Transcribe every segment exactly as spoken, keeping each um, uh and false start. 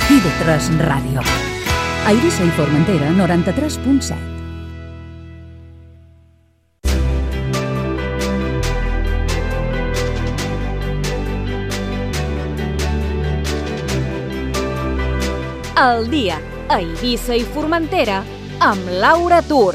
I V tres Ràdio. A Eivissa i Formentera, noranta-tres punt set. El dia a Eivissa i Formentera amb Laura Tur.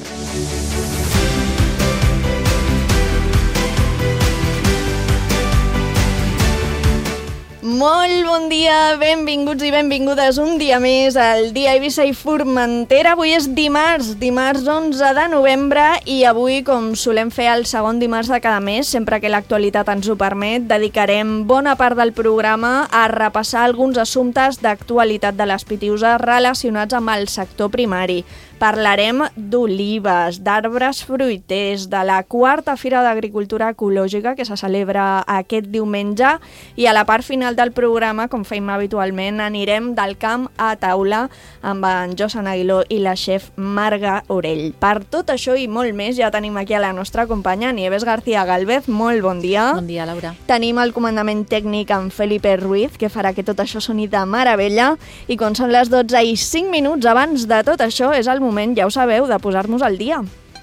Molt bon dia, benvinguts i benvingudes un dia més al dia a Eivissa i Formentera. Avui és dimarts, dimarts onze de novembre i avui, com solem fer el segon dimarts de cada mes, sempre que l'actualitat ens ho permet, dedicarem bona part del programa a repassar alguns assumptes d'actualitat de les Pitiuses relacionats amb el sector primari. Parlarem d'olives, d'arbres fruiters, de la quarta Fira d'Agricultura Ecològica que se celebra aquest diumenge i a la part final del programa, com fem habitualment, anirem del camp a taula amb en Josan Aguiló i la xef Marga Orell. Per tot això i molt més ja tenim aquí a la nostra companya Nieves García Gálvez. Molt bon dia. Bon dia, Laura. Tenim el comandament tècnic en Felipe Ruiz, que farà que tot això soni de meravella, i quan són les dotze i cinc minuts abans de tot això és el moment, ja ho sabeu, de posar-nos al dia.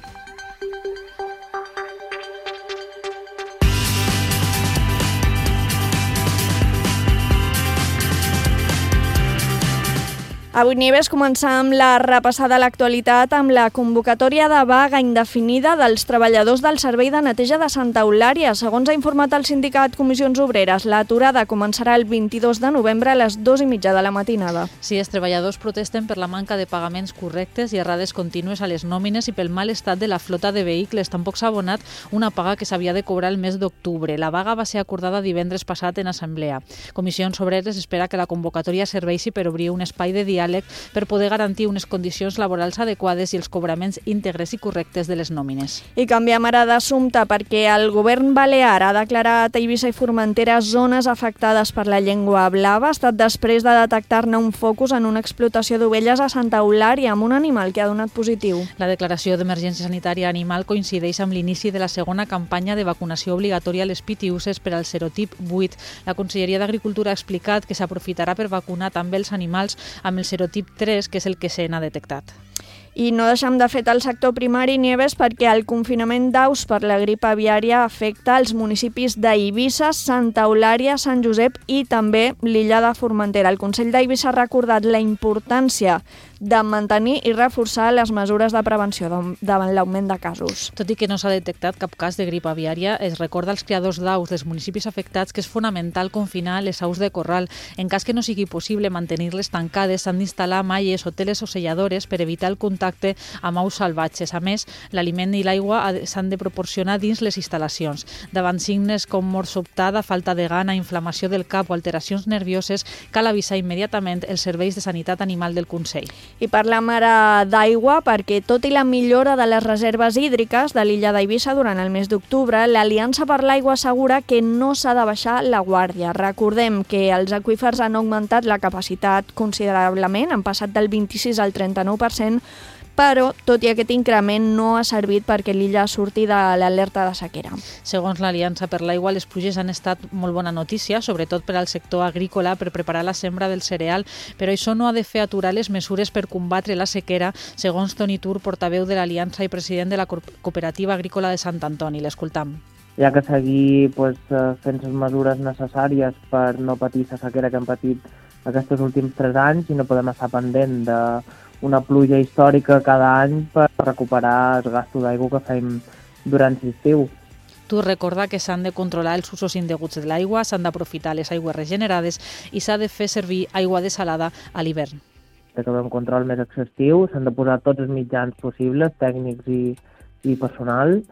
Avui, Nieves, començar amb la repassada a l'actualitat amb la convocatòria de vaga indefinida dels treballadors del Servei de Neteja de Santa Eulària. Segons ha informat el sindicat Comissions Obreres, l'aturada començarà el vint-i-dos de novembre a les dues i mitja de la matinada. Sí, els treballadors protesten per la manca de pagaments correctes i errades contínues a les nòmines i pel mal estat de la flota de vehicles. Tampoc s'ha abonat una paga que s'havia de cobrar el mes d'octubre. La vaga va ser acordada divendres passat en assemblea. Comissions Obreres espera que la convocatòria serveixi per obrir un espai de diàleg per poder garantir unes condicions laborals adequades i els cobraments íntegres i correctes de les nòmines. I canviem ara d'assumpte perquè el govern balear ha declarat a Eivissa i Formentera zones afectades per la llengua blava. Ha estat després de detectar-ne un focus en una explotació d'ovelles a Santa Eulària amb un animal que ha donat positiu. La declaració d'emergència sanitària animal coincideix amb l'inici de la segona campanya de vacunació obligatòria a les pitiuses per al serotip vuit. La Conselleria d'Agricultura ha explicat que s'aprofitarà per vacunar també els animals amb el serotip tres, que és el que se n'ha detectat. I no deixem de fet el sector primari, Nieves, perquè el confinament d'aus per la grip aviària afecta els municipis d'Eivissa, Santa Eulària, Sant Josep i també l'illa de Formentera. El Consell d'Eivissa ha recordat la importància de mantenir i reforçar les mesures de prevenció davant l'augment de casos. Tot i que no s'ha detectat cap cas de grip aviària, es recorda als criadors d'aus dels municipis afectats que és fonamental confinar les aus de corral. En cas que no sigui possible mantenir-les tancades, s'han d'instal·lar malles o teles ocelladores per evitar el contacte amb aus salvatges. A més, l'aliment i l'aigua s'han de proporcionar dins les instal·lacions. Davant signes com mort sobtada, falta de gana, inflamació del cap o alteracions nervioses, cal avisar immediatament els serveis de sanitat animal del Consell. I parlem ara d'aigua perquè, tot i la millora de les reserves hídriques de l'illa d'Eivissa durant el mes d'octubre, l'Aliança per l'Aigua assegura que no s'ha de baixar la guàrdia. Recordem que els aqüífers han augmentat la capacitat considerablement, han passat del vint-i-sis al trenta-nou per cent, però, tot i aquest increment, no ha servit perquè l'illa surti de l'alerta de sequera. Segons l'Aliança per l'Aigua, les pluges han estat molt bona notícia, sobretot per al sector agrícola, per preparar la sembra del cereal, però això no ha de fer aturar les mesures per combatre la sequera, segons Toni Tur, portaveu de l'Aliança i president de la Cooperativa Agrícola de Sant Antoni. L'escoltam. Hi ha que seguir pues, fent les mesures necessàries per no patir la sequera que hem patit aquests últims tres anys i no podem estar pendent de una pluja històrica cada any per recuperar el gasto d'aigua que fem durant l'estiu. Tu recorda que s'han de controlar els usos indeguts de l'aigua, s'han d'aprofitar les aigües regenerades i s'ha de fer servir aigua desalada a l'hivern. Ha d'haver un control més exhaustiu, s'han de posar tots els mitjans possibles, tècnics i, i personal,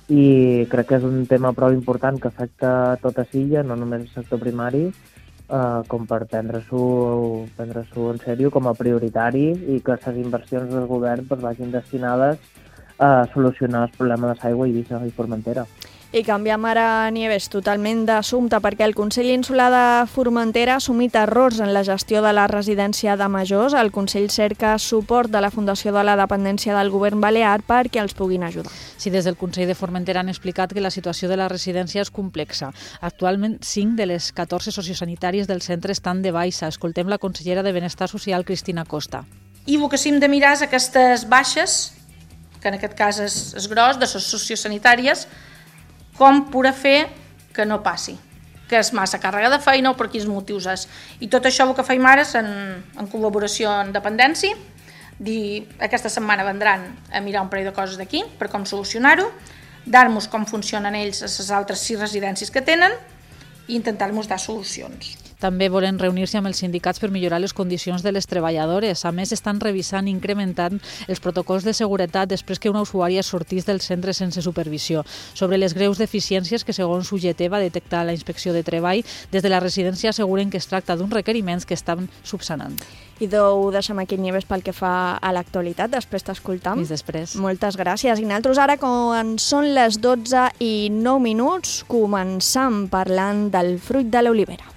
i crec que és un tema prou important que afecta tota l'illa, no només el sector primari, Uh, com per prendre-s'ho prendre-s'ho en sèrio com a prioritari i que les inversions del govern pues, vagin destinades a solucionar el problema de l'aigua a Eivissa i Formentera. I canviem ara, Nieves, totalment d'assumpte, perquè el Consell Insular de Formentera ha assumit errors en la gestió de la residència de majors. El Consell cerca suport de la Fundació de la Dependència del Govern Balear perquè els puguin ajudar. Sí, des del Consell de Formentera han explicat que la situació de la residència és complexa. Actualment, cinc de les catorze sociosanitàries del centre estan de baixa. Escoltem la consellera de Benestar Social, Cristina Costa. I el que hem de mirar és aquestes baixes, que en aquest cas és, és gros, de les sociosanitàries, com poder fer que no passi, que és massa càrrega de feina o per quins motius és. I tot això el que faim ara és en, en col·laboració amb Dependència, dir, aquesta setmana vendran a mirar un parell de coses d'aquí per com solucionar-ho, dar-nos com funcionen ells a les altres sis residències que tenen i intentar-nos dar solucions. També volen reunir-se amb els sindicats per millorar les condicions de les treballadores. A més, estan revisant i incrementant els protocols de seguretat després que una usuària sortís del centre sense supervisió. Sobre les greus deficiències que, segons U G T, va detectar la Inspecció de Treball, des de la residència asseguren que es tracta d'uns requeriments que estan subsanant. I ho deixem aquí, Nieves, pel que fa a l'actualitat. Després t'escoltam. Fins després. Moltes gràcies. I nosaltres ara, quan són les dotze i nou minuts, començam parlant del fruit de l'olivera.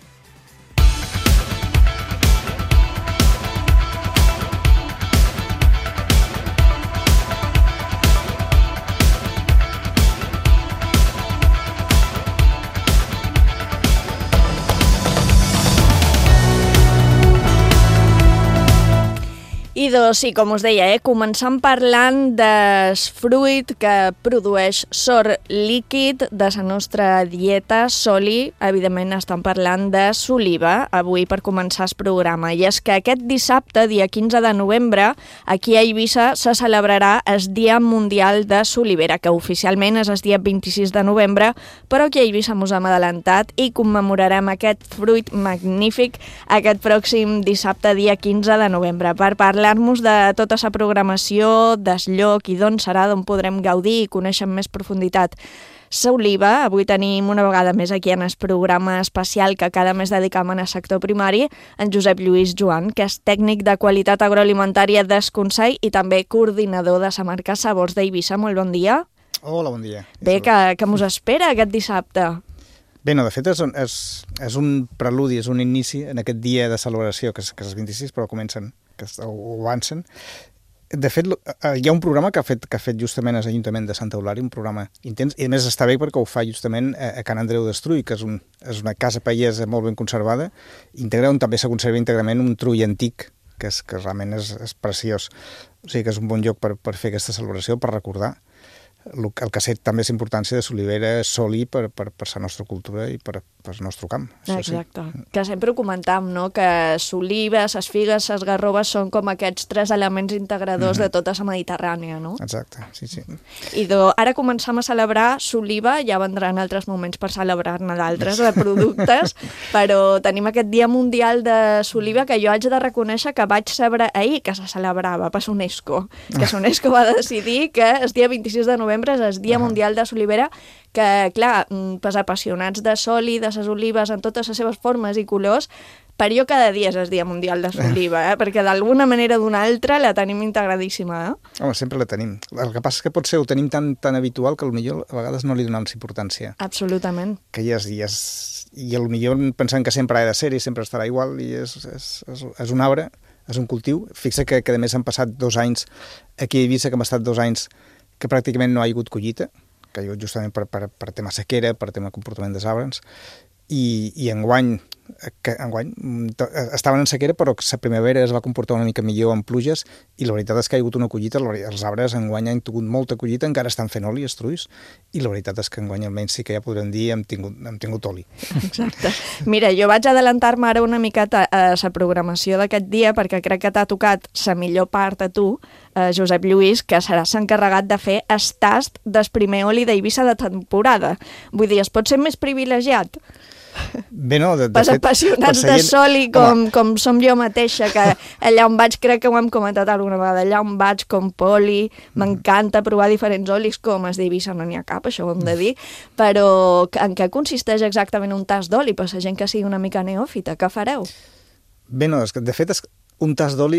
I doncs sí, com us deia, eh, començant parlant del fruit que produeix sor líquid de la nostra dieta, soli, evidentment estan parlant de l'oliva, avui per començar el programa. I és que aquest dissabte, dia quinze de novembre, aquí a Eivissa se celebrarà el Dia Mundial de l'Olivera, que oficialment és el dia vint-i-sis de novembre, però aquí a Eivissa mos hem adelantat i commemorarem aquest fruit magnífic aquest pròxim dissabte, dia quinze de novembre, per parlar parlar-nos de tota la programació, del lloc i d'on serà, d'on podrem gaudir i conèixer amb més profunditat l'oliva. Avui tenim una vegada més aquí en el programa especial que cada mes dedicam al sector primari, en Josep Lluís Joan, que és tècnic de qualitat agroalimentària del Consell i també coordinador de la marca Sabors d'Eivissa. Molt bon dia. Hola, bon dia. Bé, que, que mos espera aquest dissabte? Bé, no, de fet és un, és, és un preludi, és un inici en aquest dia de celebració, que és, que és el vint-i-sis, però comencen, que es, o avancen. De fet, hi ha un programa que ha fet, que ha fet justament l'Ajuntament de Santa Eulària, un programa intens, i a més està bé perquè ho fa justament a, a Can Andreu d'Estrull, que és, un, és una casa paiesa molt ben conservada, integra, on també se conserva íntegrament un trull antic, que, és, que realment és, és preciós. O sigui que és un bon lloc per, per fer aquesta celebració, per recordar el, el que sé també és importància de l'olivera soli per, per, per la nostra cultura i per, per el nostre camp. Exacte. Sí. Que sempre ho comentam, no? Que l'oliva, les figues, les garroves són com aquests tres elements integradors mm-hmm. de tota la Mediterrània, no? Exacte, sí, sí. I do, ara començam a celebrar l'oliva, ja vendran altres moments per celebrar-ne d'altres de productes, però tenim aquest Dia Mundial de l'Oliva que jo haig de reconèixer que vaig saber ahir que se celebrava per l'UNESCO, que l'UNESCO va decidir que el dia vint-i-sis de novembre és el Dia Mundial de l'Olivera, que, clar, pels apassionats de soli, de les olives en totes les seves formes i colors, per jo cada dia és el Dia Mundial de l'Oliva, eh? Perquè d'alguna manera o d'una altra la tenim integradíssima. Eh? Home, sempre la tenim. El que passa és que potser ho tenim tan, tan habitual que potser a vegades no li donem importància. Absolutament. Que hi és, i, és, i potser pensem que sempre ha de ser i sempre estarà igual, i és, és, és, és un arbre, és un cultiu. Fixa que, que a més han passat dos anys aquí a Eivissa, que hem estat dos anys que pràcticament no ha hagut collita, que ha hagut justament per, per, per tema sequera, per tema comportament dels arbres, i, i enguany, que enguany estaven en sequera, però la primavera es va comportar una mica millor amb pluges, i la veritat és que hi ha hagut una collita, els arbres enguany han tingut molta collita, encara estan fent oli, els trulls, i la veritat és que enguany almenys sí que ja podrem dir hem tingut, hem tingut oli. Exacte. Mira, jo vaig adelantar-me ara una miqueta a la programació d'aquest dia, perquè crec que t'ha tocat la millor part a tu, eh, Josep Lluís, que seràs encarregat de fer el tast del primer oli d'Eivissa de temporada. Vull dir, es pot ser més privilegiat? Bé, no, de, de Pels fet, apassionats de soli com, com som jo mateixa, que allà on vaig, crec que ho hem comentat alguna vegada, allà on vaig com poli, m'encanta provar diferents olis, com es d'Eivissa no n'hi ha cap, això ho hem de dir, però en què consisteix exactament un tast d'oli per la gent que sigui una mica neòfita? Què fareu? Bé, no, és que, de fet, és, un tast d'oli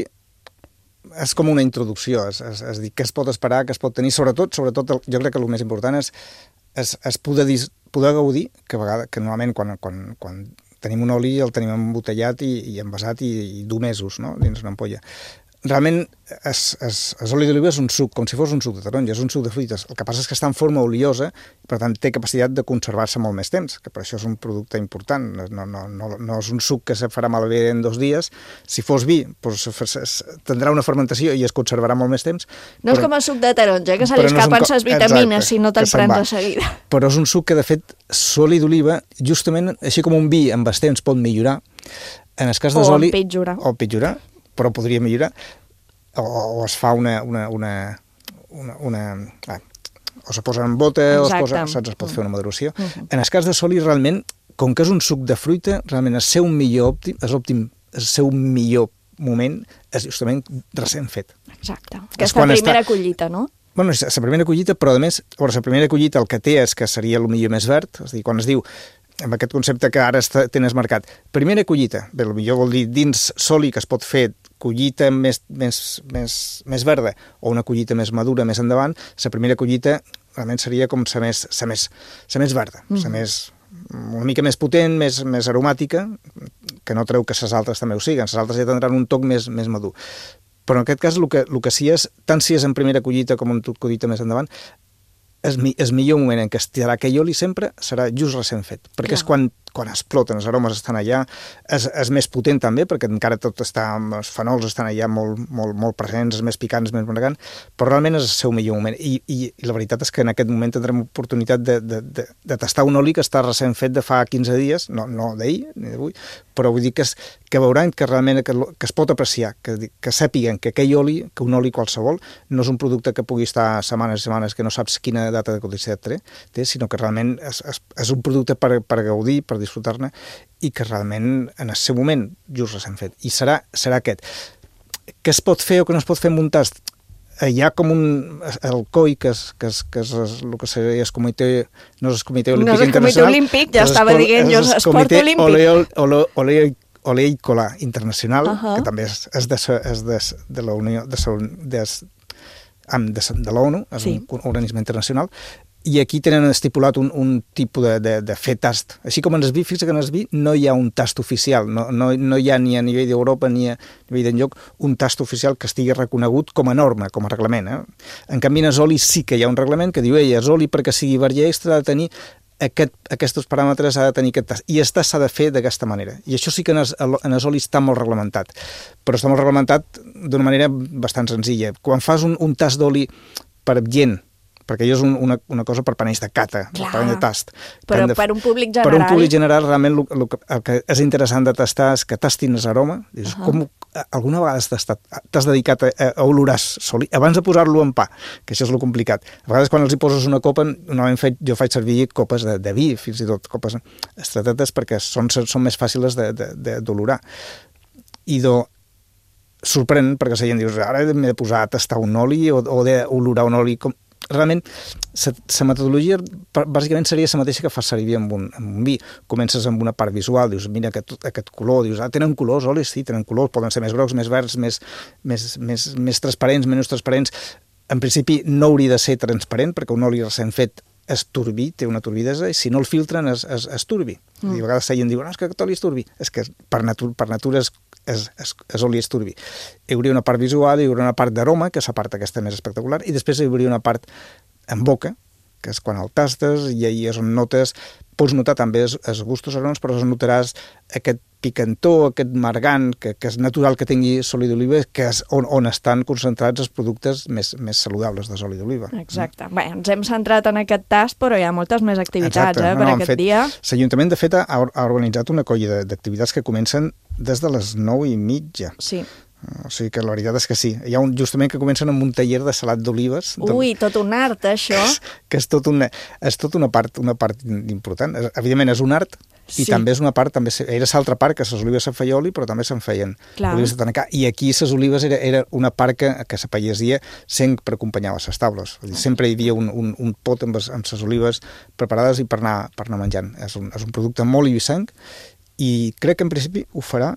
és com una introducció, és, és, és dir, què es pot esperar, què es pot tenir, sobretot, sobretot jo crec que el més important és és, és poder, dis, poder gaudir, que a vegades, que normalment quan, quan, quan tenim un oli el tenim embotellat i, i envasat i, i dur mesos, no?, dins una ampolla. Realment, és, és, és oli d'oliva és un suc, com si fos un suc de taronja, és un suc de fruites. El que passa és que està en forma oliosa, per tant, té capacitat de conservar-se molt més temps, que per això és un producte important. No, no, no, no és un suc que se farà malbé en dos dies. Si fos vi, doncs, tindrà una fermentació i es conservarà molt més temps. No però, és com el suc de taronja, que se li escapen les vitamines si no te'l prens de seguida. Però és un suc que, de fet, l'oli d'oliva, justament, així com un vi amb el temps pot millorar, en el cas de o l'oli... empitjorar. O empitjorar. Però podria millorar, o, o es fa una... una, una, una, una ah, o se posa en bota, o es, posa, saps, es pot fer una maduració. Uh -huh. En el cas de soli, realment, com que és un suc de fruita, realment el seu millor òptim, és òptim, el seu millor moment és justament recent fet. Exacte. Aquesta primera està... collita, no? Bueno, és la primera collita, però a més, la primera collita el que té és que seria el millor més verd, és a dir, quan es diu amb aquest concepte que ara tens marcat. Primera collita, bé, potser vol dir dins soli que es pot fer collita més, més, més, més verda o una collita més madura més endavant, la primera collita realment seria com la més, la més, la més verda, mm. la més, una mica més potent, més, més aromàtica, que no treu que les altres també ho siguen, les altres ja tindran un toc més, més madur. Però en aquest cas el que, el que sí és, tant si és en primera collita com en collita més endavant, el, el millor moment en què estirarà aquell oli sempre serà just recent fet, perquè Clar. és quan, quan exploten, els aromes estan allà, és, és més potent també, perquè encara tot està, els fenols estan allà molt, molt, molt presents, més picants, més marcants, però realment és el seu millor moment. I, i, i la veritat és que en aquest moment tindrem oportunitat de, de, de, de tastar un oli que està recent fet de fa quinze dies, no, no d'ahir ni d'avui, però vull dir que, és, que veuran que realment que, que es pot apreciar, que, que sàpiguen que aquell oli, que un oli qualsevol, no és un producte que pugui estar setmanes i setmanes que no saps quina data de caducitat té, té, sinó que realment és, és, és un producte per, per gaudir, per disfrutar-ne, i que realment en el seu moment just recent fet. I serà, serà aquest. Què es pot fer o què no es pot fer amb un tast? Hi ha com un... el C O I, que és, que és, que és el que seria el comitè... No és el comitè olímpic internacional. No és el comitè olímpic, ja estava dient jo, és esport olímpic. Oleícola internacional, uh -huh. que també és, és, de, és de, de la Unió... de, de, de, de l'ONU, és sí. un organisme internacional, i aquí tenen estipulat un, un tipus de, de, de fer tast. Així com en el vi, fixa que en el vi no hi ha un tast oficial, no, no, no hi ha ni a nivell d'Europa ni a nivell d'enlloc un tast oficial que estigui reconegut com a norma, com a reglament. Eh? En canvi, en els olis sí que hi ha un reglament que diu, ei, el oli perquè sigui verger extra ha de tenir aquest, aquests paràmetres, ha de tenir aquest tast. I el tast s'ha de fer d'aquesta manera. I això sí que en els, en els olis està molt reglamentat. Però està molt reglamentat d'una manera bastant senzilla. Quan fas un, un tast d'oli per gent, perquè allò és un, una, una cosa per panells de cata, per panells de tast. Però de, per un públic general... Per un públic general, realment, el, el, el que és interessant de tastar és que tastin l'aroma. Dius, uh -huh. com, alguna vegada has tastat, t'has dedicat a, a olorar soli, abans de posar-lo en pa, que això és el complicat. A vegades, quan els hi poses una copa, normalment faig, jo faig servir copes de, de vi, fins i tot copes estratetes, perquè són, són més fàcils d'olorar. I do, sorprèn, perquè la gent diu, ara m'he de posar a tastar un oli o, o d'olorar un oli com... Realment, la metodologia bàsicament seria la mateixa que fas servir amb un, amb un vi. Comences amb una part visual, dius, mira aquest, aquest color, dius, ah, tenen colors, olis, sí, tenen colors, poden ser més grocs, més verds, més, més, més, més transparents, menys transparents. En principi no hauria de ser transparent, perquè un oli recent fet és turbi, té una turbidesa, i si no el filtren és, és, és turbi. Mm. I a vegades la gent diu, no, és que aquest oli és turbi. És que per, natura, per natura és És, és, és oli és turbi. Hi hauria una part visual, hi hauria una part d'aroma, que és la part aquesta més espectacular, i després hi hauria una part en boca, que és quan el tastes, i ahir és on notes, pots notar també els, els gustos aromes, però notaràs aquest picantó, aquest margant, que, que és natural que tingui l'oli d'oliva, que és on, on estan concentrats els productes més, més saludables de l'oli d'oliva. Exacte. Mm. Bé, ens hem centrat en aquest tast, però hi ha moltes més activitats. Exacte. Eh, per no, no, aquest fet, dia. L'Ajuntament, de fet, ha, ha organitzat una colla d'activitats que comencen des de les nou i mitja. Sí. O sigui que la veritat és que sí. Hi ha un, justament que comencen amb un taller de salat d'olives. Ui, tot un art, això. Que és, que és, tot, una, és tot una part, una part important. Evidentment és un art, i sí. també és una part, també era l'altra part que les olives se'n feia oli, però també se'n feien Clar. olives de tanacà. I aquí les olives era, era una part que, que la pagesia sempre acompanyava les taules. Dir, sempre hi havia un, un, un pot amb les, amb les olives preparades i per anar, per anar menjant. És un, és un producte molt ibisenc, i crec que en principi ho farà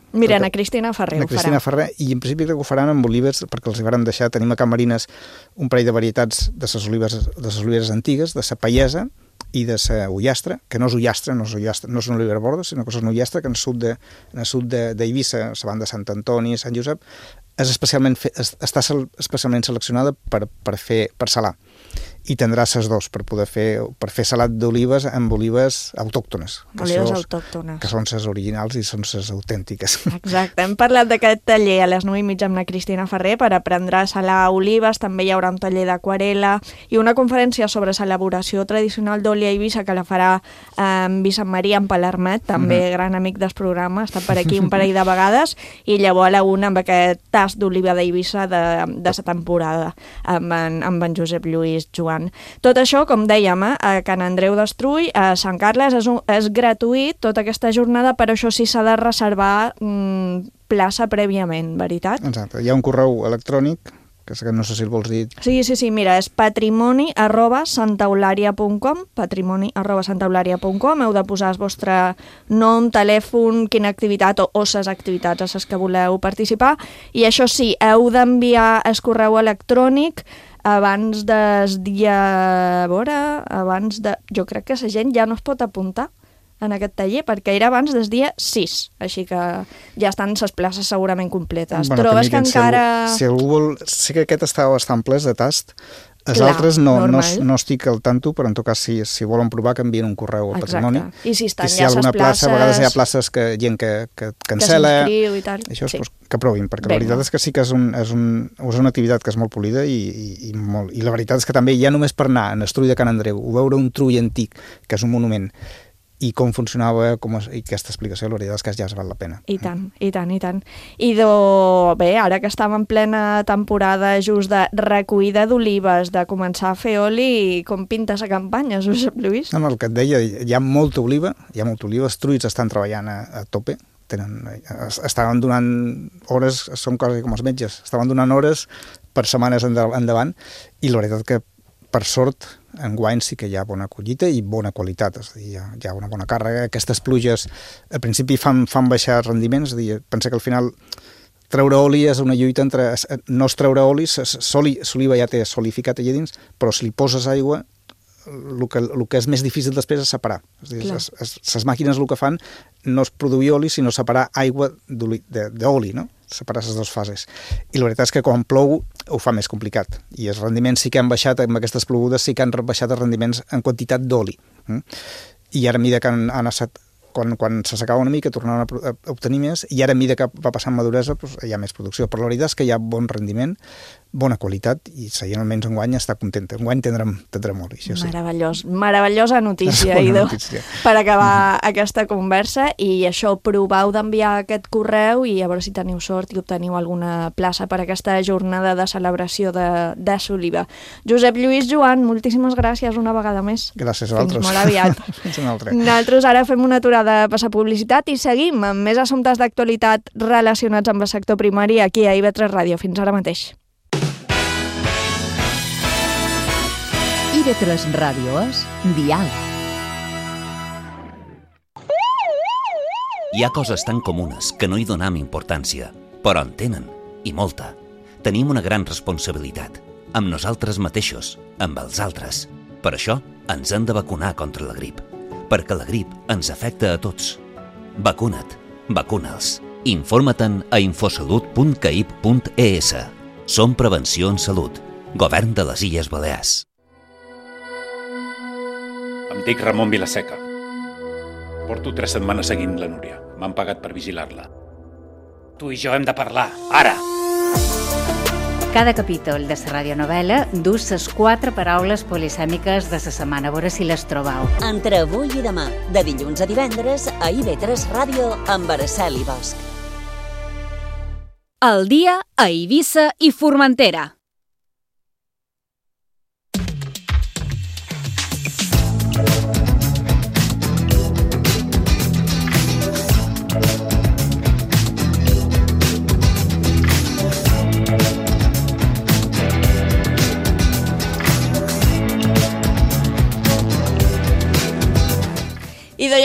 Mira, na Cristina Ferrer ho farà. Cristina Ferrer, i en principi crec que ho faran amb olives, perquè els hi van deixar, tenim a Can Marines un parell de varietats de les olives, de les olives antigues, de la pallesa i de la ullastre, que no és ullastre, no és, ullastre, no és una olivera borda, sinó que és una ullastre que en el sud de, en el sud d'Eivissa, a la banda de Sant Antoni, Sant Josep, és especialment fe, està especialment seleccionada per, per, fer, per salar. I tindrà ses dos per poder fer, per fer salat d'olives amb olives autòctones. Olives autòctones. Que són ses originals i són ses autèntiques. Exacte. Hem parlat d'aquest taller a les nou i mitja amb la Cristina Ferrer per aprendre a salar olives. També hi haurà un taller d'aquarela i una conferència sobre l'elaboració tradicional d'oli a Eivissa que la farà en Vicent Maria en Palermet, també mm-hmm. gran amic del programa, ha estat per aquí un parell de vegades, i llavors a la una amb aquest tast d'oliva d'Eivissa de, de la temporada amb en, amb en Josep Lluís Joan. Tot això, com dèiem, a Can Andreu d'Estrull, a Sant Carles, és, un, és gratuït tota aquesta jornada, però això sí s'ha de reservar mmm, plaça prèviament, veritat? Exacte. Hi ha un correu electrònic, que no sé si el vols dir. Sí, sí, sí, mira, és patrimoni arroba santaeulària punt com, patrimoni arroba santaeulària punt com, heu de posar el vostre nom, telèfon, quina activitat o, o ses activitats a les que voleu participar, i això sí, heu d'enviar el correu electrònic abans del dia... A veure, abans de... Jo crec que la gent ja no es pot apuntar en aquest taller, perquè era abans del dia sis, així que ja estan les places segurament completes. Bueno, Trobes que, que encara... Si algú, si algú vol... Sé que aquest està bastant ple de tast. Els Clar, altres no, no, no estic al tanto, però en tot cas, si, si volen provar, que envien un correu al patrimoni. I si estan I si ja hi ha alguna places... plaça, a vegades hi ha places que gent que, que cancela... Que s'inscriu i tal. Això, sí. pues, que provin, perquè Venga. La veritat és que sí que és, un, és, un, és una activitat que és molt polida i, i, i, molt, i la veritat és que també ja només per anar en Estrull de Can Andreu, o veure un trull antic, que és un monument, i com funcionava com es, i aquesta explicació, la veritat és que ja es val la pena. I tant, i tant, i tant. I do, bé, ara que estem en plena temporada just de recollida d'olives, de començar a fer oli, com pinta la campanya, Josep Lluís? No, no, el que et deia, hi ha molta oliva, hi ha molta oliva, els truits estan treballant a, a tope, tenen, estaven donant hores, són quasi com els metges, estaven donant hores per setmanes endavant, i la veritat que, per sort, enguany sí que hi ha bona collita i bona qualitat, és a dir, hi ha, hi ha una bona càrrega. Aquestes pluges al principi fan, fan baixar rendiments, és a dir, pensa que al final treure oli és una lluita entre... No es treure oli, l'oliva ja té solificat allà dins, però si li poses aigua, el que, el que és més difícil després és separar. És a dir, les màquines el que fan no és produir oli, sinó separar aigua d'oli, no? Separar les dues fases. I la veritat és que quan plou ho fa més complicat. I els rendiments sí que han baixat, amb aquestes plogudes sí que han baixat els rendiments en quantitat d'oli. Mm? I ara a mesura que han, han estat, quan, quan se s'acaba una mica tornaven a, a obtenir més, i ara a mesura que va passant maduresa doncs, hi ha més producció. Però la veritat és que hi ha bon rendiment, bona qualitat, i si almenys enguany està content. Enguany tindrem, tindrem oli, això sí. Meravellós, meravellosa notícia, Ido, notícia. Per acabar mm-hmm. aquesta conversa, i això, proveu d'enviar aquest correu i a veure si teniu sort i obteniu alguna plaça per aquesta jornada de celebració de, de l'oliva. Josep Lluís Joan, moltíssimes gràcies una vegada més. Gràcies a vosaltres. Fins molt aviat. Fins una altra. Nosaltres ara fem una aturada a passar publicitat i seguim amb més assumptes d'actualitat relacionats amb el sector primari aquí a I V tres Ràdio. Fins ara mateix. I V tres Ràdio és Dial. Hi ha coses tan comunes que no hi donem importància, però en tenen, i molta. Tenim una gran responsabilitat, amb nosaltres mateixos, amb els altres. Per això ens hem de vacunar contra la grip, perquè la grip ens afecta a tots. Vacuna't, vacuna'ls. Informa-te'n a infosalut punt caip punt e s. Som Prevenció en Salut, Govern de les Illes Balears. Em dic Ramon Vilaseca. Porto tres setmanes seguint la Núria. M'han pagat per vigilar-la. Tu i jo hem de parlar, ara! Cada capítol de la radionovel·la dus les quatre paraules polisèmiques de la setmana. A veure si les trobeu. Entre avui i demà, de dilluns a divendres, a I V tres Ràdio amb Araceli Bosch. El dia a Eivissa i Formentera. I de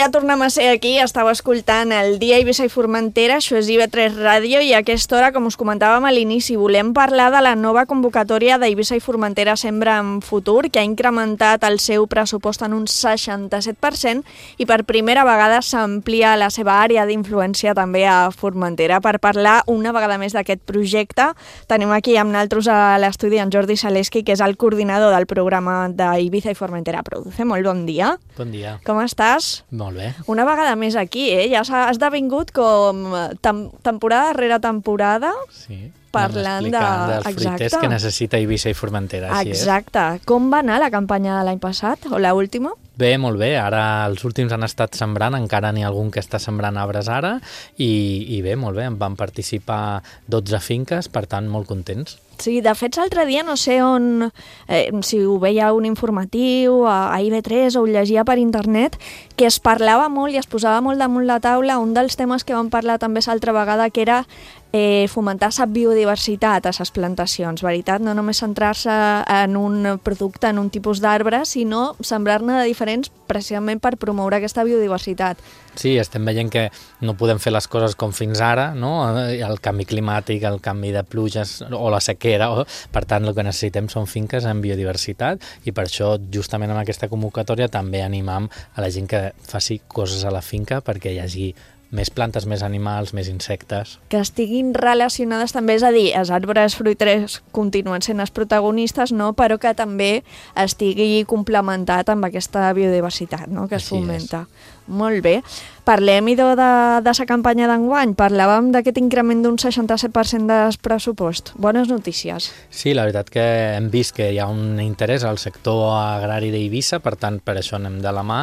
ja tornem a ser aquí, estàu escoltant el Dia Eivissa i Formentera, això és I V tres Ràdio, i a aquesta hora, com us comentàvem a l'inici, volem parlar de la nova convocatòria d'Eivissa i Formentera Sembra en Futur, que ha incrementat el seu pressupost en un seixanta-set per cent i per primera vegada s'amplia la seva àrea d'influència també a Formentera. Per parlar una vegada més d'aquest projecte, tenim aquí amb nosaltres a l'estudi en Jordi Saleski, que és el coordinador del programa d'Eivissa i Formentera Produce. Molt bon dia. Bon dia. Com estàs? Molt bé. Una vegada més aquí, eh? Ja s'ha esdevingut com tem temporada rere temporada. Sí. Parlant de... dels fruiters que necessita Eivissa i Formentera. Així Exacte. És. Com va anar la campanya de l'any passat, o l'última? Bé, molt bé. Ara els últims han estat sembrant, encara n'hi ha algun que està sembrant arbres ara, i, i bé, molt bé, en van participar dotze finques, per tant, molt contents. Sí, de fet, l'altre dia, no sé on, eh, si ho veia un informatiu a, a I V tres o ho llegia per internet, que es parlava molt i es posava molt damunt la taula un dels temes que vam parlar també l'altra vegada, que era eh, fomentar la biodiversitat a les plantacions, veritat? No només centrar-se en un producte, en un tipus d'arbre, sinó sembrar-ne de diferents precisament per promoure aquesta biodiversitat. Sí, estem veient que no podem fer les coses com fins ara, no? El canvi climàtic, el canvi de pluges o la sequera, o... per tant el que necessitem són finques amb biodiversitat, i per això justament amb aquesta convocatòria també animam a la gent que faci coses a la finca perquè hi hagi més plantes, més animals, més insectes. Que estiguin relacionades també, és a dir, els arbres fruiters continuen sent els protagonistes, no? Però que també estigui complementat amb aquesta biodiversitat, no? Que es Així fomenta. És. Molt bé. Parlem, idò, de, de la campanya d'enguany. Parlàvem d'aquest increment d'un seixanta-set per cent del pressupost. Bones notícies. Sí, la veritat que hem vist que hi ha un interès al sector agrari d'Eivissa, per tant, per això anem de la mà,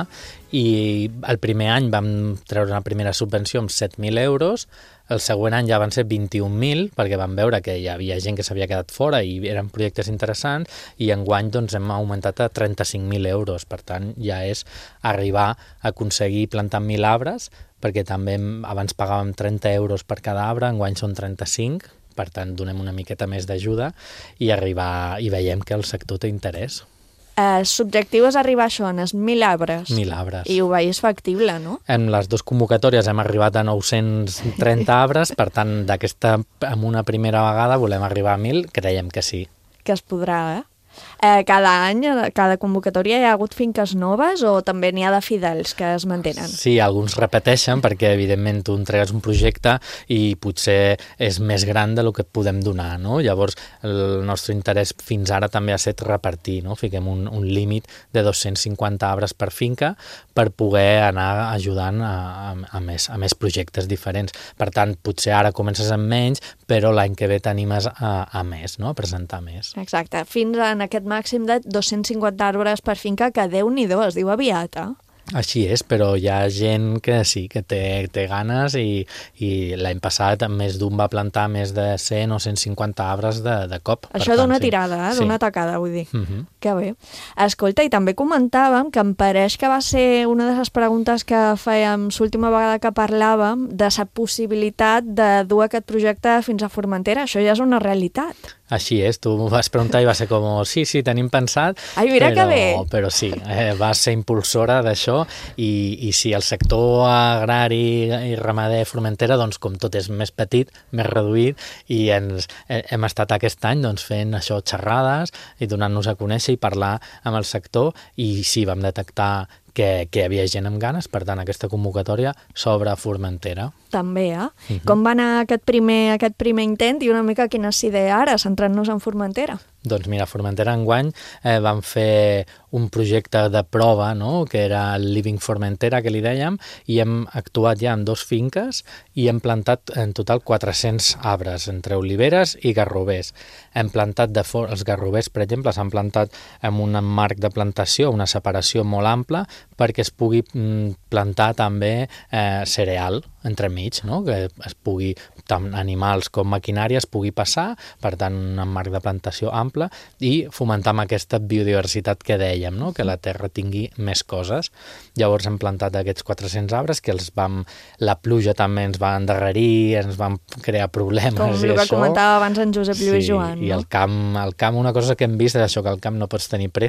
i el primer any vam treure una primera subvenció amb set mil euros, el següent any ja van ser vint-i-un mil, perquè vam veure que hi havia gent que s'havia quedat fora i eren projectes interessants, i enguany doncs, hem augmentat a trenta-cinc mil euros. Per tant, ja és arribar a aconseguir plantar mil arbres, perquè també abans pagàvem trenta euros per cada arbre, enguany són trenta-cinc, per tant, donem una miqueta més d'ajuda i arribar i veiem que el sector té interès. El subjectiu és arribar a això, en els mil arbres. Mil arbres. I ho veus factible, no? En les dues convocatòries hem arribat a nou-cents trenta arbres, per tant, d'aquesta, amb una primera vegada volem arribar a mil, creiem que sí. Que es podrà, eh? Eh, cada any, cada convocatòria hi ha hagut finques noves o també n'hi ha de fidels que es mantenen? Sí, alguns repeteixen perquè evidentment tu entregues un projecte i potser és més gran del que et podem donar, no? Llavors el nostre interès fins ara també ha estat repartir, no? Fiquem un, un límit de dos-cents cinquanta arbres per finca per poder anar ajudant a, a, a, més, a més projectes diferents. Per tant, potser ara comences amb menys, però l'any que ve t'animes a, a més, no? A presentar més. Exacte, fins en aquest màxim de dos-cents cinquanta arbres per finca, que Déu-n'hi-do, es diu aviat, eh? Així és, però hi ha gent que sí, que té, té ganes, i, i l'any passat més d'un va plantar més de cent o cent cinquanta arbres de, de cop. Això d'una sí. tirada, eh? D'una sí. tacada, vull dir. Uh -huh. Que bé. Escolta, i també comentàvem que em pareix que va ser una de les preguntes que fèiem l'última vegada que parlàvem de la possibilitat de dur aquest projecte fins a Formentera. Això ja és una realitat. Així és, tu m'ho vas preguntar i va ser com, sí, sí, tenim pensat, Ai, mira però, que bé. però sí, eh, va ser impulsora d'això, i, i sí, el sector agrari i ramader Formentera, doncs com tot és més petit, més reduït, i ens, eh, hem estat aquest any doncs, fent això, xerrades, i donant-nos a conèixer i parlar amb el sector, i sí, vam detectar que, que hi havia gent amb ganes, per tant aquesta convocatòria s'obre a Formentera. També, eh? Uh-huh. Com va anar aquest primer, aquest primer intent i una mica quina és idea ara, centrant-nos en Formentera? Doncs mira, a Formentera enguany eh, vam fer un projecte de prova, no?, que era el Living Formentera, que li dèiem, i hem actuat ja en dos finques i hem plantat en total quatre-cents arbres, entre oliveres i garrovers. Hem plantat de for... els garrovers, per exemple, s'han plantat amb un marc de plantació, una separació molt ampla, perquè es pugui plantar també eh, cereal entremig, no?, que es pugui, tant animals com maquinària, es pugui passar, per tant, un marc de plantació ample, i fomentar amb aquesta biodiversitat que dèiem, no?, que la terra tingui més coses. Llavors hem plantat aquests quatre-cents arbres, que els vam... la pluja també ens va endarrerir, ens van crear problemes. Com el que això. comentava abans en Josep Lluís sí, Joan. No? I el camp, el camp, una cosa que hem vist és això, que al camp no pots tenir pressa,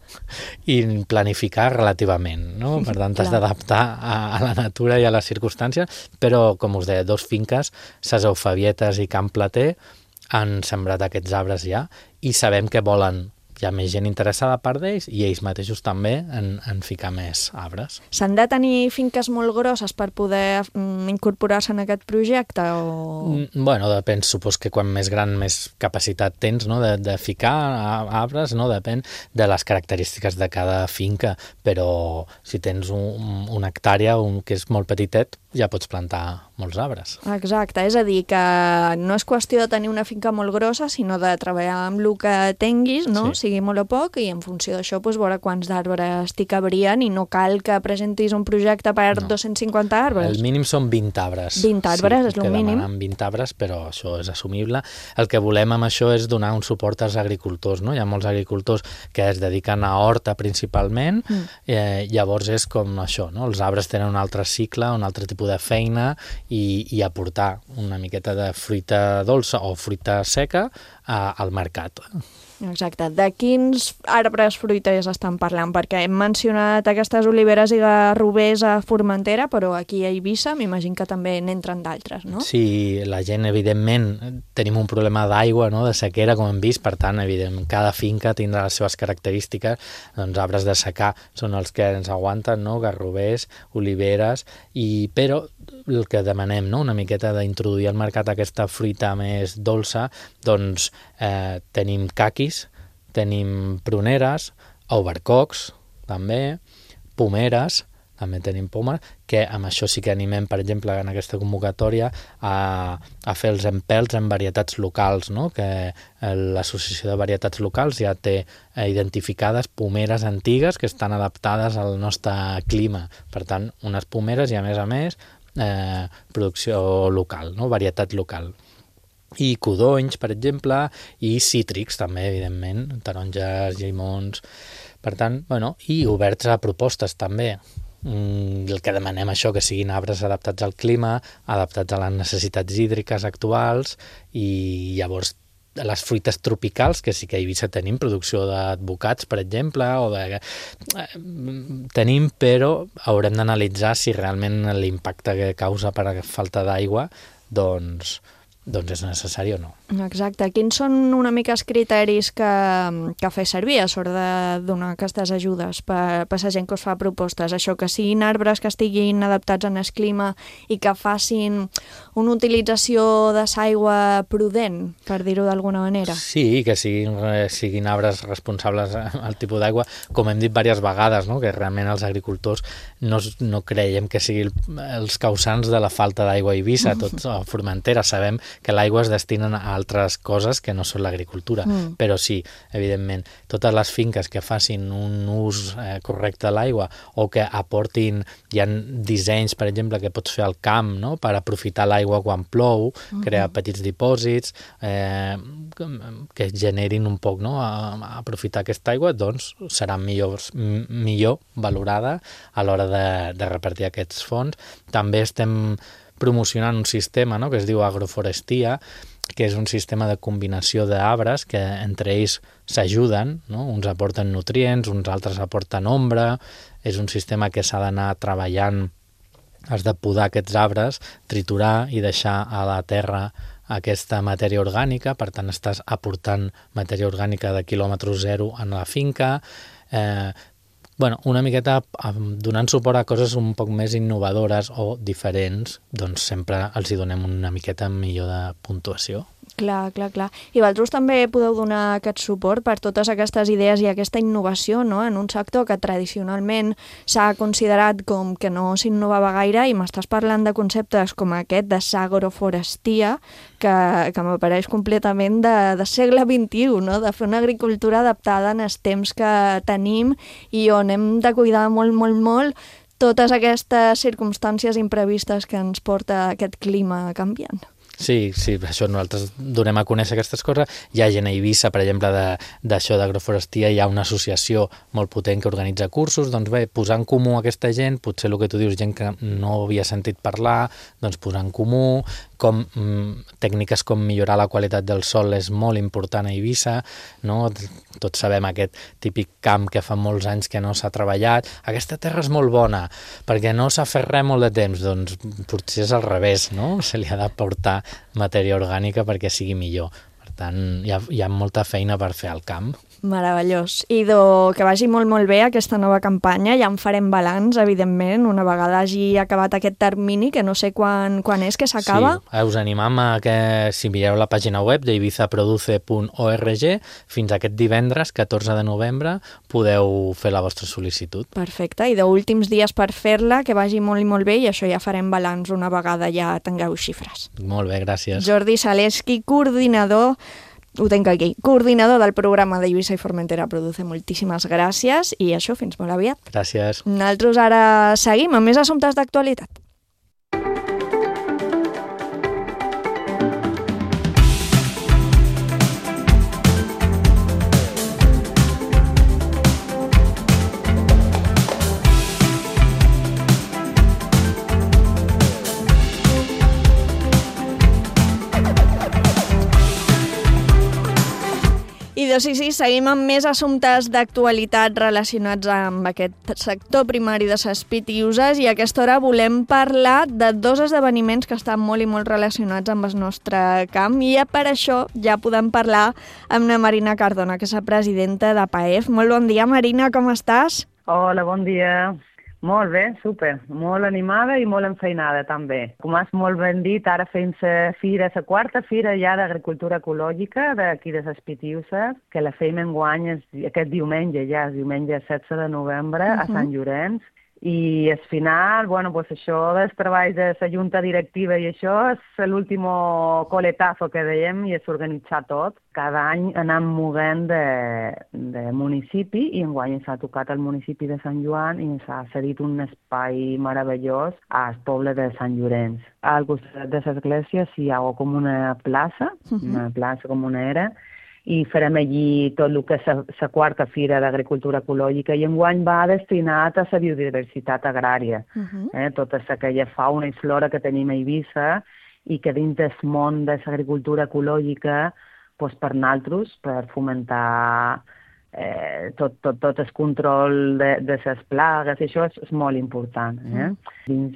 i planificar relativament, no? Per tant, t'has d'adaptar a, a la natura i a les circumstàncies, però, com us deia, dos finques, Ses Eufebietes i Camp Plater, han sembrat aquests arbres ja i sabem que volen, hi ha més gent interessada a part d'ells i ells mateixos també en, en ficar més arbres. S'han de tenir finques molt grosses per poder mm, incorporar-se en aquest projecte? O... Mm, bueno, depèn, supos que quan més gran més capacitat tens, no?, de, de ficar arbres, no? Depèn de les característiques de cada finca, però si tens un, una hectàrea un, que és molt petitet, ja pots plantar molts arbres. Exacte, és a dir, que no és qüestió de tenir una finca molt grossa, sinó de treballar amb el que tinguis, no? Sí. Sigui molt o poc, i en funció d'això doncs, veure quants d'arbres t'hi cabrien, i no cal que presentis un projecte per no. dos-cents cinquanta arbres. El mínim són vint arbres. vint arbres, sí, és el mínim. Demanen vint arbres, però això és assumible. El que volem amb això és donar un suport als agricultors, no? Hi ha molts agricultors que es dediquen a horta principalment, mm. eh, llavors és com això, no? Els arbres tenen un altre cicle, un altre tipus de feina i, i aportar una miqueta de fruita dolça o fruita seca a, al mercat. Exacte. De quins arbres fruiters estan parlant? Perquè hem mencionat aquestes oliveres i garrovers a Formentera, però aquí a Eivissa m'imagino que també n'entren d'altres, no? Sí, la gent, evidentment, tenim un problema d'aigua, no?, de sequera, com hem vist, per tant, evidentment, cada finca tindrà les seves característiques, doncs arbres de secà són els que ens aguanten, no?, garrovers, oliveres, i però el que demanem, no?, una miqueta d'introduir al mercat aquesta fruita més dolça, doncs eh, tenim caquis, tenim pruneres, albercocs, també, pomeres, també tenim pomes, que amb això sí que animem, per exemple, en aquesta convocatòria, a, a fer els empelts en varietats locals, no?, que l'Associació de Varietats Locals ja té identificades pomeres antigues que estan adaptades al nostre clima. Per tant, unes pomeres i, a més a més, eh, producció local, no?, varietat local. I codonys, per exemple, i cítrics també, evidentment, taronges, llimons. Per tant, bueno, i oberts a propostes també. Mm, el que demanem això, que siguin arbres adaptats al clima, adaptats a les necessitats hídriques actuals, i llavors les fruites tropicals, que sí que a Eivissa tenim producció d'advocats, per exemple, o de... tenim, però haurem d'analitzar si realment l'impacte que causa per falta d'aigua, doncs... doncs és necessari o no. Exacte. Quins són una mica els criteris que, que fer servir a sort de donar aquestes ajudes per, per la gent que us fa propostes? Això, que siguin arbres que estiguin adaptats en el clima i que facin una utilització de l'aigua prudent, per dir-ho d'alguna manera. Sí, que siguin, siguin arbres responsables al tipus d'aigua. Com hem dit diverses vegades, no?, que realment els agricultors no, no creiem que siguin els causants de la falta d'aigua a Eivissa, tots a Formentera. Sabem que l'aigua es destinen a altres coses que no són l'agricultura, mm. però sí, evidentment, totes les finques que facin un ús eh, correcte de l'aigua o que aportin, hi ha dissenys, per exemple, que pots fer al camp, no?, per aprofitar l'aigua quan plou, mm. crear petits dipòsits eh, que generin un poc, no?, a, a aprofitar aquesta aigua, doncs serà millor, millor valorada a l'hora de, de repartir aquests fons. També estem promocionant un sistema, no?, que es diu agroforestia, que és un sistema de combinació d'arbres que entre ells s'ajuden, no? Uns aporten nutrients, uns altres aporten ombra. És un sistema que s'ha d'anar treballant, has de podar aquests arbres, triturar i deixar a la terra aquesta matèria orgànica, per tant estàs aportant matèria orgànica de quilòmetre zero en la finca. Eh, Bueno, una miqueta donant suport a coses un poc més innovadores o diferents, doncs sempre els hi donem una miqueta millor de puntuació. Clar, clar, clar. I vosaltres també podeu donar aquest suport per totes aquestes idees i aquesta innovació, no?, en un sector que tradicionalment s'ha considerat com que no s'innovava gaire, i m'estàs parlant de conceptes com aquest de l'agroforestia, que, que m'apareix completament de, de segle vint-i-u, no?, de fer una agricultura adaptada en els temps que tenim i on hem de cuidar molt, molt, molt totes aquestes circumstàncies imprevistes que ens porta aquest clima canviant. Sí, sí, això nosaltres donem a conèixer aquestes coses. Hi ha gent a Eivissa, per exemple, d'això d'agroforestia, hi ha una associació molt potent que organitza cursos, doncs bé, posar en comú aquesta gent, potser el que tu dius, gent que no havia sentit parlar, doncs posar en comú, com mm, tècniques com millorar la qualitat del sol és molt important a Eivissa, no? Tots sabem aquest típic camp que fa molts anys que no s'ha treballat. Aquesta terra és molt bona, perquè no s'ha fet res molt de temps, doncs potser és al revés, no? Se li ha d'aportar matèria orgànica perquè sigui millor. Per tant, hi ha, hi ha molta feina per fer al camp. Meravellós. I do, que vagi molt, molt bé aquesta nova campanya. Ja en farem balanç, evidentment, una vegada hagi acabat aquest termini, que no sé quan, quan és que s'acaba. Sí, us animam a que, si mireu la pàgina web d'eivizaproduce punt org, fins aquest divendres, catorze de novembre, podeu fer la vostra sol·licitud. Perfecte. I d'últims dies per fer-la, que vagi molt i molt bé, i això ja farem balanç una vegada ja tingueu xifres. Molt bé, gràcies. Jordi Saleski, coordinador ho tenc aquí, coordinador del programa d'Eivissa i Formentera Produce. Moltíssimes gràcies i això, fins molt aviat. Gràcies. Nosaltres ara seguim amb més assumptes d'actualitat. I doncs sí, sí, seguim amb més assumptes d'actualitat relacionats amb aquest sector primari de ses pitiuses i a aquesta hora volem parlar de dos esdeveniments que estan molt i molt relacionats amb el nostre camp i per això ja podem parlar amb la Marina Cardona, que és la presidenta de P A E F. Molt bon dia, Marina, com estàs? Hola, bon dia. Molt bé, super. Molt animada i molt enfeinada, també. Com has molt ben dit, ara fem la fira, la quarta fira ja d'agricultura ecològica d'aquí de les Pitiuses, que la fem enguany aquest diumenge, ja, el diumenge setze de novembre, uh -huh. a Sant Llorenç. I al final, bueno, pues això dels treballs de la junta directiva i això és l'últim coletazo que dèiem i és organitzar tot. Cada any anem movent de, de municipi i enguany s'ha tocat el municipi de Sant Joan i s'ha cedit un espai meravellós al poble de Sant Llorenç. Al costat de l'església hi ha com una plaça, uh-huh. una plaça com una era, i farem allí tot el que és la quarta fira d'agricultura ecològica i enguany va destinat a la biodiversitat agrària. Uh-huh. eh, tota aquella fauna i flora que tenim a Eivissa i que dins del món de l'agricultura ecològica, pues, per nosaltres, per fomentar eh, tot, tot, tot el control de, de les plagues, i això és, és molt important. Eh? Uh-huh. Dins